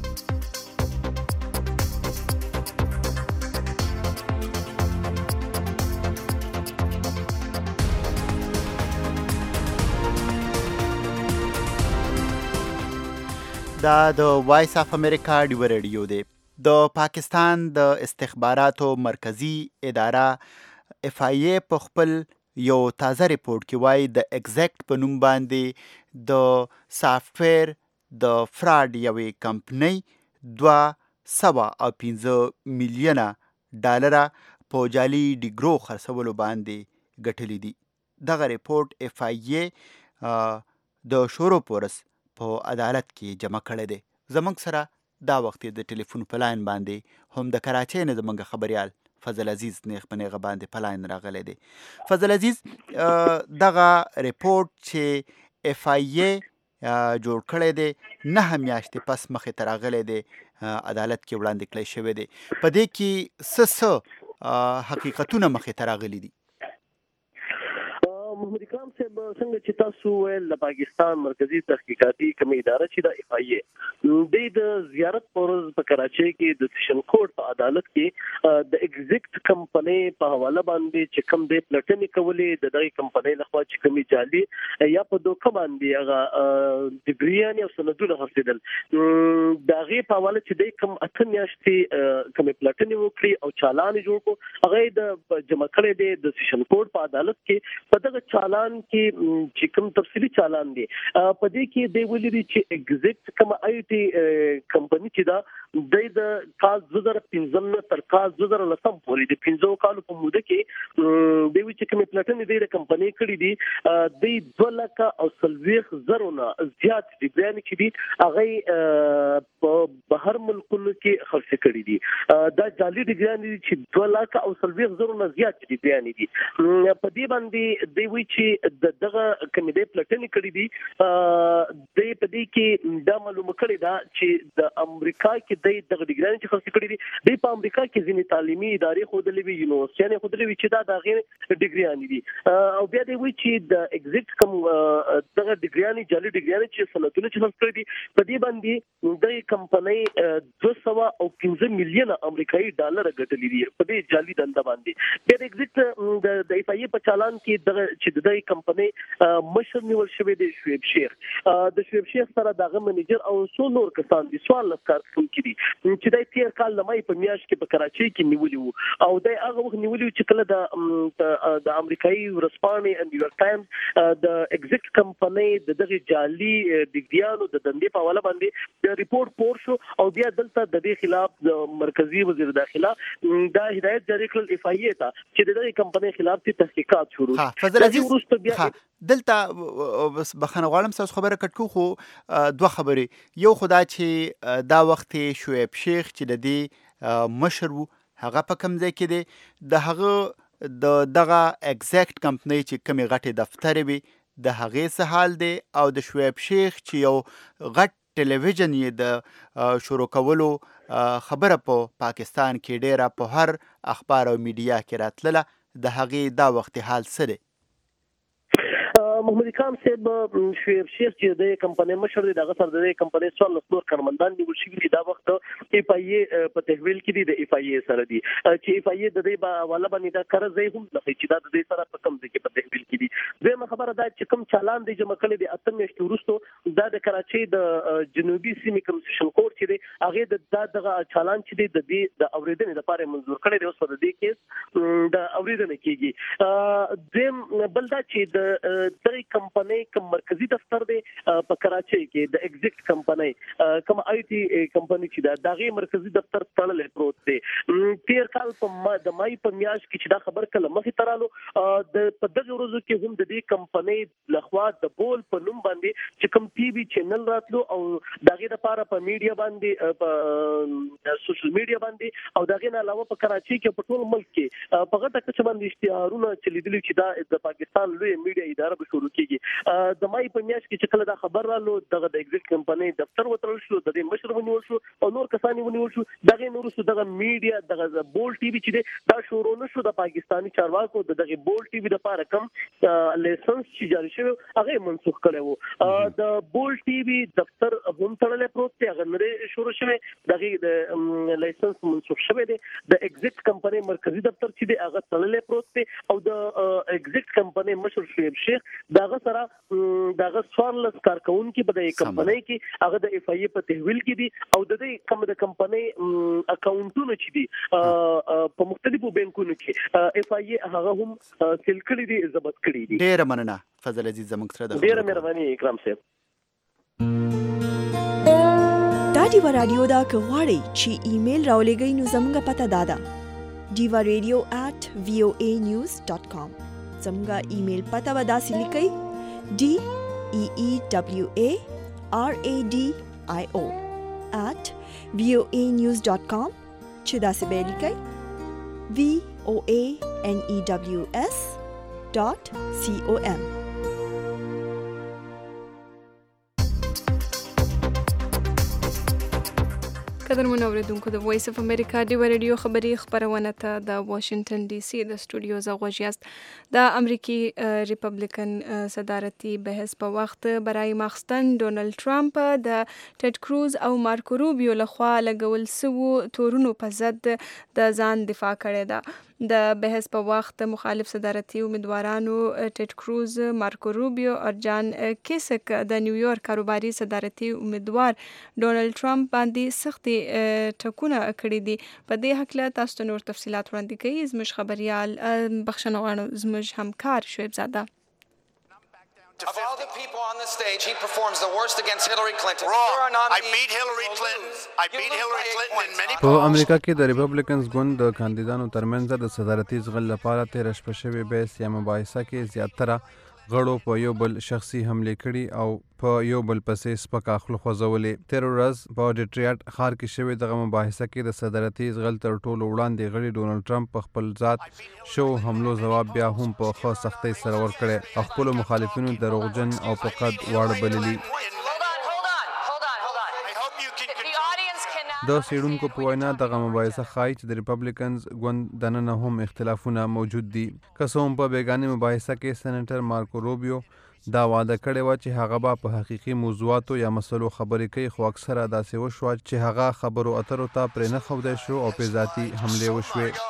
دا د وایس اف امریکا ډیو ریډیو دی. د پاکستان د استخباراتو مرکزی اداره اف آی ای په خپل یو تازه ریپورت کې وایي د ایگزیکټ په نوم باندې د سافټویر د فراډ یوې کمپنۍ 215 میلیونه ډالره په جعلي ډیګرو خرڅولو باندې ګټلي دي. دغه ریپورت اف آی ای د شورو پورس په عدالت کې جمع کړی دی. زموږ سره دا وخت د ټلیفون په لاین باندې هم د کراچۍ نه زموږ خبریال فضل عزیز نیغ په نیغه باندې په لاین راغلی دی. فضل عزیز، دغه ریپورت چې اف آی ای جوړ کړی دی 9 میاشتې پس مخې ته راغلی دی، عدالت کې وړاندې کړی شوی دی. په دې کې څه حقیقتونه مخې ته راغلي دي؟ محمد اکرام صاحب څنګه چې تاسو ویل د پاکستان مرکزی تحقیقاتي کمیټه اداره چې د اف آی ای د زیارت پرز په کراچي کې د سیشن کورټ په عدالت کې د ایگزیکټ کمپنی په حواله باندې چې کوم د پلټنې کولې د دغه کمپنی لخوا چې کومي جعلي یا په دوکه باندې هغه ډیګریان او سندونه حاصلېدل د هغه په حواله چې د کوم اته میاشتې کوم پلټنې وکړي او چالان جوړ کو هغه د جمع کړي د سیشن کورټ په عدالت کې په دغه چالان کې چې کوم تفصیلی چالان دی په دې کې دی ویلي چې ایگزیکټ کوم آی ټي کمپنی چې دا د کال 2015 تر کال 2019 پورې د 15 کالو په موده کې د وی چې کوم پلاتنې د کمپنی کړې دي د 2 لک او 30 زرونه زیات دي بیان چې دي هغه په بهر ملکونو کې خرڅ کړې دي دا جعلي ډیګریان دي چې 2 لک او 30 زرونه زیات دي بیان دي په دې باندې د وی چې دغه کمیډي پلاتنې کړې دي د په دې کې دا معلومه کړې ده چې د امریکا کې د ډیګریان چې خرڅ کړي دي په امریکا کې ځینې تعلیمي ادارې خودلې وي یونیورسيټي خودلې وي چې دا غیر ډیګریان دي او بیا دی وی چې د ایگزیکټ کوم دغه ډیګریان جعلي ډیګریان چې سنتونه چې خرڅ کړي دي په دې باندې د کمپنۍ 215 میلیون امریکایي ډالر ګټلې دي په دې جعلي دنده باندې بیا د ایگزیکټ د ایف ای په چالان کې دغه چې د کمپنۍ مشر نیول شوی دی شعیب شیخ د شعیب شیخ سره دغه منیجر او څو نور کسان دي سوال لکار کوونکي دي چې د تیر کال لمای په میاشت کې په کراچي کې نیولې وو او د هغه وخت نیولې چې کله د امریکایي ورسپانې نیویارک ټایمز د ایگزیکټ کمپنۍ دغه جعلي ډیګریانو د دندې په حواله باندې د ریپورت پور شو او بیا دلته د دې خلاف د مرکزی وزیر داخله دا هدایت جاری کړل اف ای ای ته چې دغه کمپنۍ خلاف تحقیقات شروع شي دلته بخنه غواړم تاسو خبره کټکو خو دوه خبرې یو خدا چې دا وخت شعیب شیخ چې د دې مشر وو هغه په کوم ځای کې دی د هغه دغه ایگزیکټ کمپنی چې کومې غټې دفتر وي د هغې څه حال دی او د شعیب شیخ چې یو غټ ټلویزیون یې د شروع کولو خبره په پاکستان کې ډیره په هر اخبار او میډیا کې راتلله د هغې دا وخت حال څه دی محمد خان صاحب شعیب شیخ چې د کمپنۍ مشر دی دغه سره د کمپنۍ څوار نور کارمندان نیول شوي دي دا وخت اف ای ای په تحویل کې دي د اف ای ای سره دي چې اف ای ای د دې حواله باندې دا قرض هم لکه چې دا د دې سره په کم ځای کې په تحویل کې دي دویمه خبره دا چې کوم چالان دی جمع کړي د اته میاشتې وروسته دا د کراچۍ د جنوبي سیمې کمیشن کورټ چې دی هغه دغه چالان چې دی د دې د اوریدنې لپاره منظور کړی دی اوس په دې کې د اوریدنې کېږي دیم بل دا چې د کمپنۍ کوم مرکزی دفتر دی په کراچۍ کې د ایگزیکټ کمپنۍ کوم آی ټي کمپنۍ چې دا غي مرکزی دفتر تړلې پروت دی تیر کال په د مای په میاشت کې چې دا خبر کله مخې ترالو د په دغه ورځو کې هم د دې کمپنۍ لخوا د بول په نوم باندې چې کوم ټي وي چینل راتلو او دغه لپاره په میډیا باندې په سوشل میډیا باندې او دغه نه علاوه په کراچۍ کې په ټول ملک کې په غټه کچه باندې اشتهارونه چلیدلي چې دا د پاکستان لوی میډیا اداره به شروع کیږي د مای په میاشت کې چې کله دا خبر رالو دغه د ایگزیکټ کمپنۍ دفتر وترل شو د دې مشر ونیول شو او نور کسان ونیول شو دغه نور څه دغه میډیا دغه بول ټي وي چې دا شروع نشو د پاکستاني چارواکو دغه بول ټي وي لپاره کم لایسنس چې جاری شوی هغه منسوخ کړي وو د بول ټي وي دفتر هم تړلې پروت دی هغه نری شروع شوی دغه د لایسنس منسوخ شوی دی د ایگزیکټ کمپنۍ مرکزی دفتر چې دی هغه تړلې پروت دی او د ایگزیکټ کمپنۍ مشر شعیب شیخ دغه سره دغه څوارلس کارکونکو په دې کمپنۍ کې هغه د اف ای ای په تحویل کې دي او د دې کوم د کمپنۍ اکاونټونه چې دي په مختلفو بانکونو کې اف ای ای هغه هم سیل کړی دي ضبط کړی دي ډیره مننه فضل عزیز زموږ سره ډیره مهرباني اکرام صاحب دیوا رادیو دا کغواړی چې ایمیل راولېږئ نو زموږ پته دادا diva.radio@voanews.com زموږ ایمیل پته ودا سلیکئ DEEWARADIO@voanews.com چې دا څه به لیکئ voanews.com قدرمن اوریدونکو د وایس اف امریکا ډیو رادیو خبری خبرونه ته د واشنگټن ډي سي د سټوډیو زغوجیاست د امریکي ریپبلیکن صدارتي بحث په وخت برای مخستن ډونالد ټرمپ د ټیډ کروز او مارکو روبیو لخوا لګول سوو تورونو په ضد د ځان دفاع کړې ده. د بحث په وخت مخالف صدارتي امیدوارانو ټیډ کروز، مارکو روبیو او جان کیسک د نیویارک کاروباري صدارتي امیدوار ډونالد ټرمپ باندې سختي ټکونه کړی دي. په دې حق تاسو ته نور تفصيلات وړاندې کوي زموږ خبريال بخښنه غواړم زموږ همکار شعیب زاده. Of all the people on the stage, he performs the worst against Hillary Clinton. Wrong. I beat Hillary Clinton. I beat Hillary Clinton in many. په امریکا کې د ریپبلیکنز ګوند د کاندیدانو ترمنځ د صدارتي ځغل لپاره تیر شپه شوی بحث یا مباحثه کې زیاتره غړو په یو بل شخصي حمله کړي او په یو بل پسې سپک اخلو خوځولې. تیر ورځ په ډیټریټ ښار کې شوی دغه مباحثه کې د صدارتي ځغل تر ټولو وړاندې غړي ډونالد ټرمپ په خپل ذات شو حملو ځواب بیا هم په ښه سختۍ سره ورکړی او خپلو مخالفینو دروغجن او په قد واړه بللي. د سیډونکو په وینا دغه مباحثه ښایي چې د ریپبلیکنز ګوند دننه هم اختلافونه موجود دي. که څه هم په بیګانې مباحثه کې سېنیټر مارکو روبیو دا وعده کړې وه چې هغه به په حقیقي موضوعاتو یا مسلو خبرې کوي، خو اکثره داسې وشوه چې هغه خبرو اترو ته پرې نه ښودی شو او په ذاتي حملې وشوې.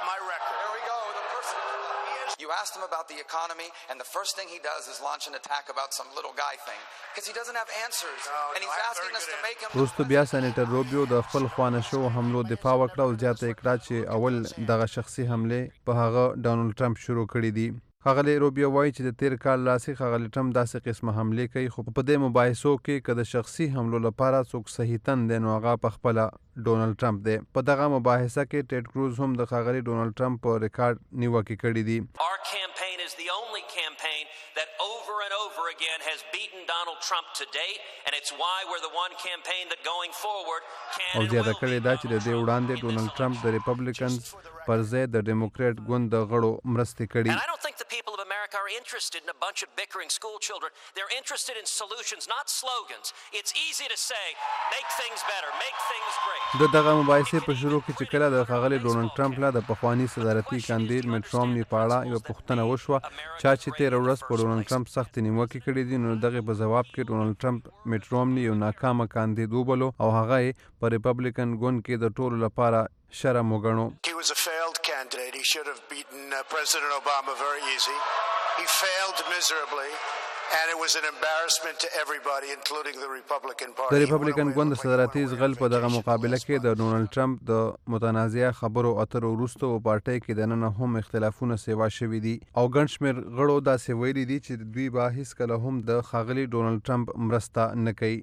You asked him about the economy, and the first thing he does is launch an attack about some little guy thing, because he doesn't have answers, and he's asking us to make him. وروسته بیا سېنیټر روبیو د خپل خوانه شو حملو دفاع وکړه او زیاته یې کړه چې اول دغه شخصي حملې په هغه ډونالد ټرمپ شروع کړي دي. ښاغلی روبیو وایي چې د تیر کال راسي ښاغلی ټرمپ داسې قسمه حملې کوي، خو په دې مباحثو کې که د شخصي حملو لپاره څوک صحیح تن دی نو هغه پخپله ډونالد ټرمپ دی. په دغه مباحثه کې ټیډ کروز هم د ښاغلي ډونالد ټرمپ په ریکارډ نیوکې کړي دي. Our campaign is the only campaign that over and over again has beaten Donald Trump to date, and it's why we're the one campaign that going forward can او زیاته کړې ده چې د دې وړاندې ډونالد ټرمپ د ریپبلیکنز پر ځای د ډیموکریټ ګوند د غړو مرستې کړي. And I don't think the people of America are interested in a bunch of bickering school children. They're interested in solutions, not slogans. It's easy to say, make things better, make things great. د دغه مباحثې په شروع کې چې کله د ښاغلي ډونالد ټرمپ له د پخواني صدارتي کاندید میټ رومني په اړه یوه پوښتنه وشوه چا چې تېره ورځ په ډونالد ټرمپ سختې نیوکې کړې دي، نو دغې په ځواب کې ډونالد ټرمپ میټ رومني یو ناکامه کاندید وبلو او هغه یې په ریپبلیکن ګوند کې د ټولو لپاره شرم وګڼو. He was a failed candidate. He should have beaten President Obama very easy. He failed miserably. And it was an embarrassment to everybody, including the Republican Party. د ریپبلیکن ګوند د صدارتي ځغل په دغه مقابله کې د ډونالد ټرمپ د متنازعه خبرو اترو وروسته په پارټۍ کې دننه هم اختلافونه سیوا شوي دي او ګڼ شمېر غړو داسې ویلي دي چې دوی به هیڅکله هم د ښاغلي ډونالد ټرمپ مرسته نه کوي.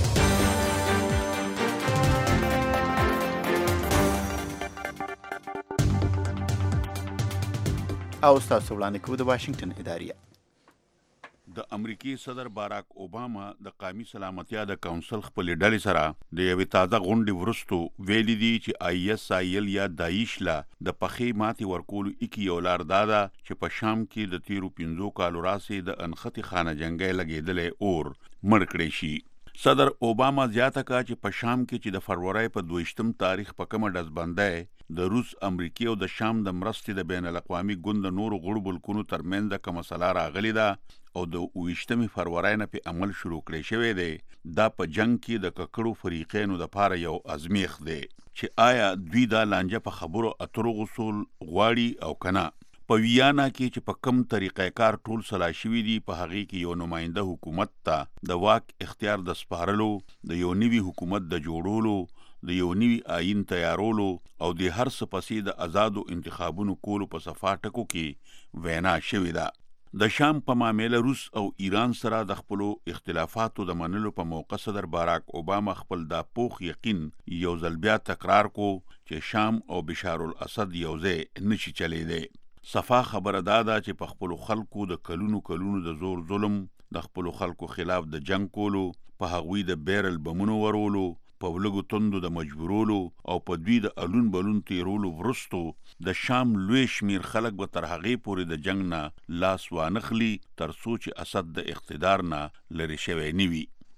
او ستاسو وړاندې کوو د واشنگټن اداریه. د امریکای صدر باراک اوباما د قومي سلامتیا د کونسل خپل ډلې سره د یوې تازه غونډې وروسته ویلي دي چې ISIL یا داعش لا د پخې ماتې ورکولو اکی یو لار داده چې په شام کې د تیرو 15 کالو راسې د انختی خانه جنگي لګېدلې اور مړ کړی شي. صدر اوباما زیاته کړه چې په شام کې چې د فروری په 22 تاریخ په کومه ډزبندۍ د روس، امریکای او د شام د مرستې د بین الاقوامي ګوند د نورو غړو بلکونو ترمنځ د کومه مسله راغلې ده او د 28 فروری نه په عمل شروع کړی شوی دی. دا په جنگ کې د ککړو فریقینو لپاره یو ازمیخ دی چې آیا دوی دا لانجه په خبرو اترو غوښول غواړي او کنه. په ویانا کې چې په کم طریقې کار ټول سلا شوي دي په هغې کې یو نماینده حکومت ته د واک اختیار د سپارلو، د یو نوي حکومت د جوړولو، د یو نوي آئین تیارولو او د هر څه پسې د آزادو انتخابونو کولو په صفا ټکو کې وینا شوې ده. د شام په معامله روس او ایران سره د خپلو اختلافاتو د منلو په موقع صدر باراک اوباما خپل دا پوخ یقین یو ځل بیا تکرار کو چې شام او بشار الاسد یو ځای نشي چلیدی. صفا خبره دا ده چې په خپلو خلکو د کلونو د زور ظلم، د خپلو خلکو خلاف د جنگ کولو، په هغوی د بیرل بمونو ورولو، په ولګو توندو د مجبورولو او په دوی د الون بلون تیرولو وروستو د شام لوی شمیر خلک به تر هغې پورې د جنگ نه لاس وانخلي تر څو چې اسد د اقتدار نه لرې شوی نه وي.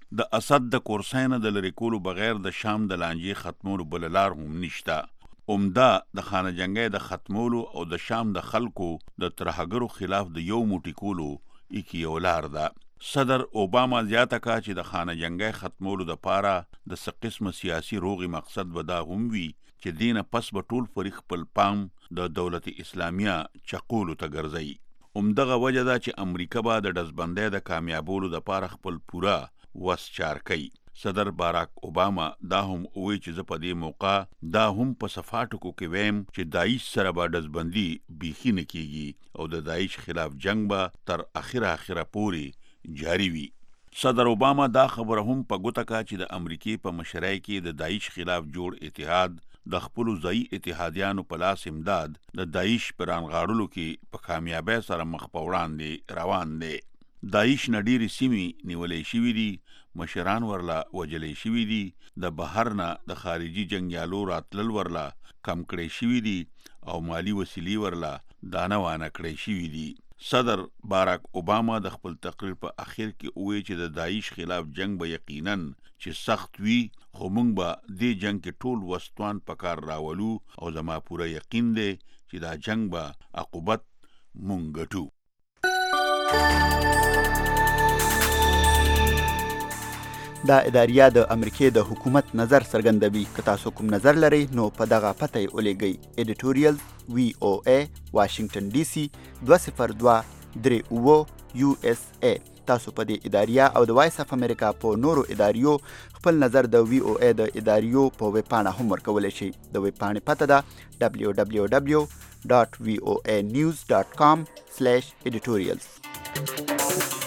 د اسد د کورساینه د لری کولو بغیر د شام د لانجې ختمولو بل لار هم نشته. عمده د خانه جنگي د ختمولو او د شام د خلکو د ترهګرو خلاف د یو موټی کولو یو لار ده. صدر اوباما زیاته کا چې د خانه جنگي ختمولو د پاره د قسم سیاسي روغي مقصد ودا هم وی چې دینه پس به ټول فریق خپل پام د دولت اسلامیه چقولو ته ګرځي. عمدغه وجه ده چې امریکا به د دزبندۍ د کامیابولو د پاره خپل پورا وس چار کوي. صدر باراک اوباما دا هم وی چې زه په دې موقع دا هم په صفاټکو کې ویم چې داعش سره به دزبندي بیخي نه کیږي او د داعش خلاف جنگ به تر اخره پوري جاری وي. صدر اوباما دا خبره هم په ګوته کا چې د امریکای په مشرۍ کې د داعش خلاف جوړ اتحاد د خپل ځای اتحادیانو په لاس امداد د داعش پر انغاړلو کې په کامیابی سره مخ په وړاندې روان دي. داعش نډيري سیمې نیولې شوې دي، مشران ورلا وجلې شوې دي، د بهر نه د خارجي جنگیالو راتلل ورلا کم کړې شوې دي او مالی وسیلې ورلا دانه وانه کړې شوې دي. صدر باراک اوباما د خپل تقریر په اخر کې وویل چې د داعش خلاف جنگ به یقینا چې سخت وي، خو موږ به دې جنگ کې ټول وسطوان پکار راولو او زما پوره یقین دی چې دا جنگ به عقوبت مونږ ګټو. دا اداریه د امریکای د حکومت نظر څرګندوي. که تاسو کوم نظر لرئ نو په دغه پته یې ولیږئ. ایډیټوریال VOA واشنگټن DC 20239 USA. تاسو په دې اداریه او د وایس اف امریکا په نورو اداریو خپل نظر د VOA د اداریو په ویب پاڼه هم ورکولی شئ. د ویب پاڼې پته ده www.voanews.com/editorials.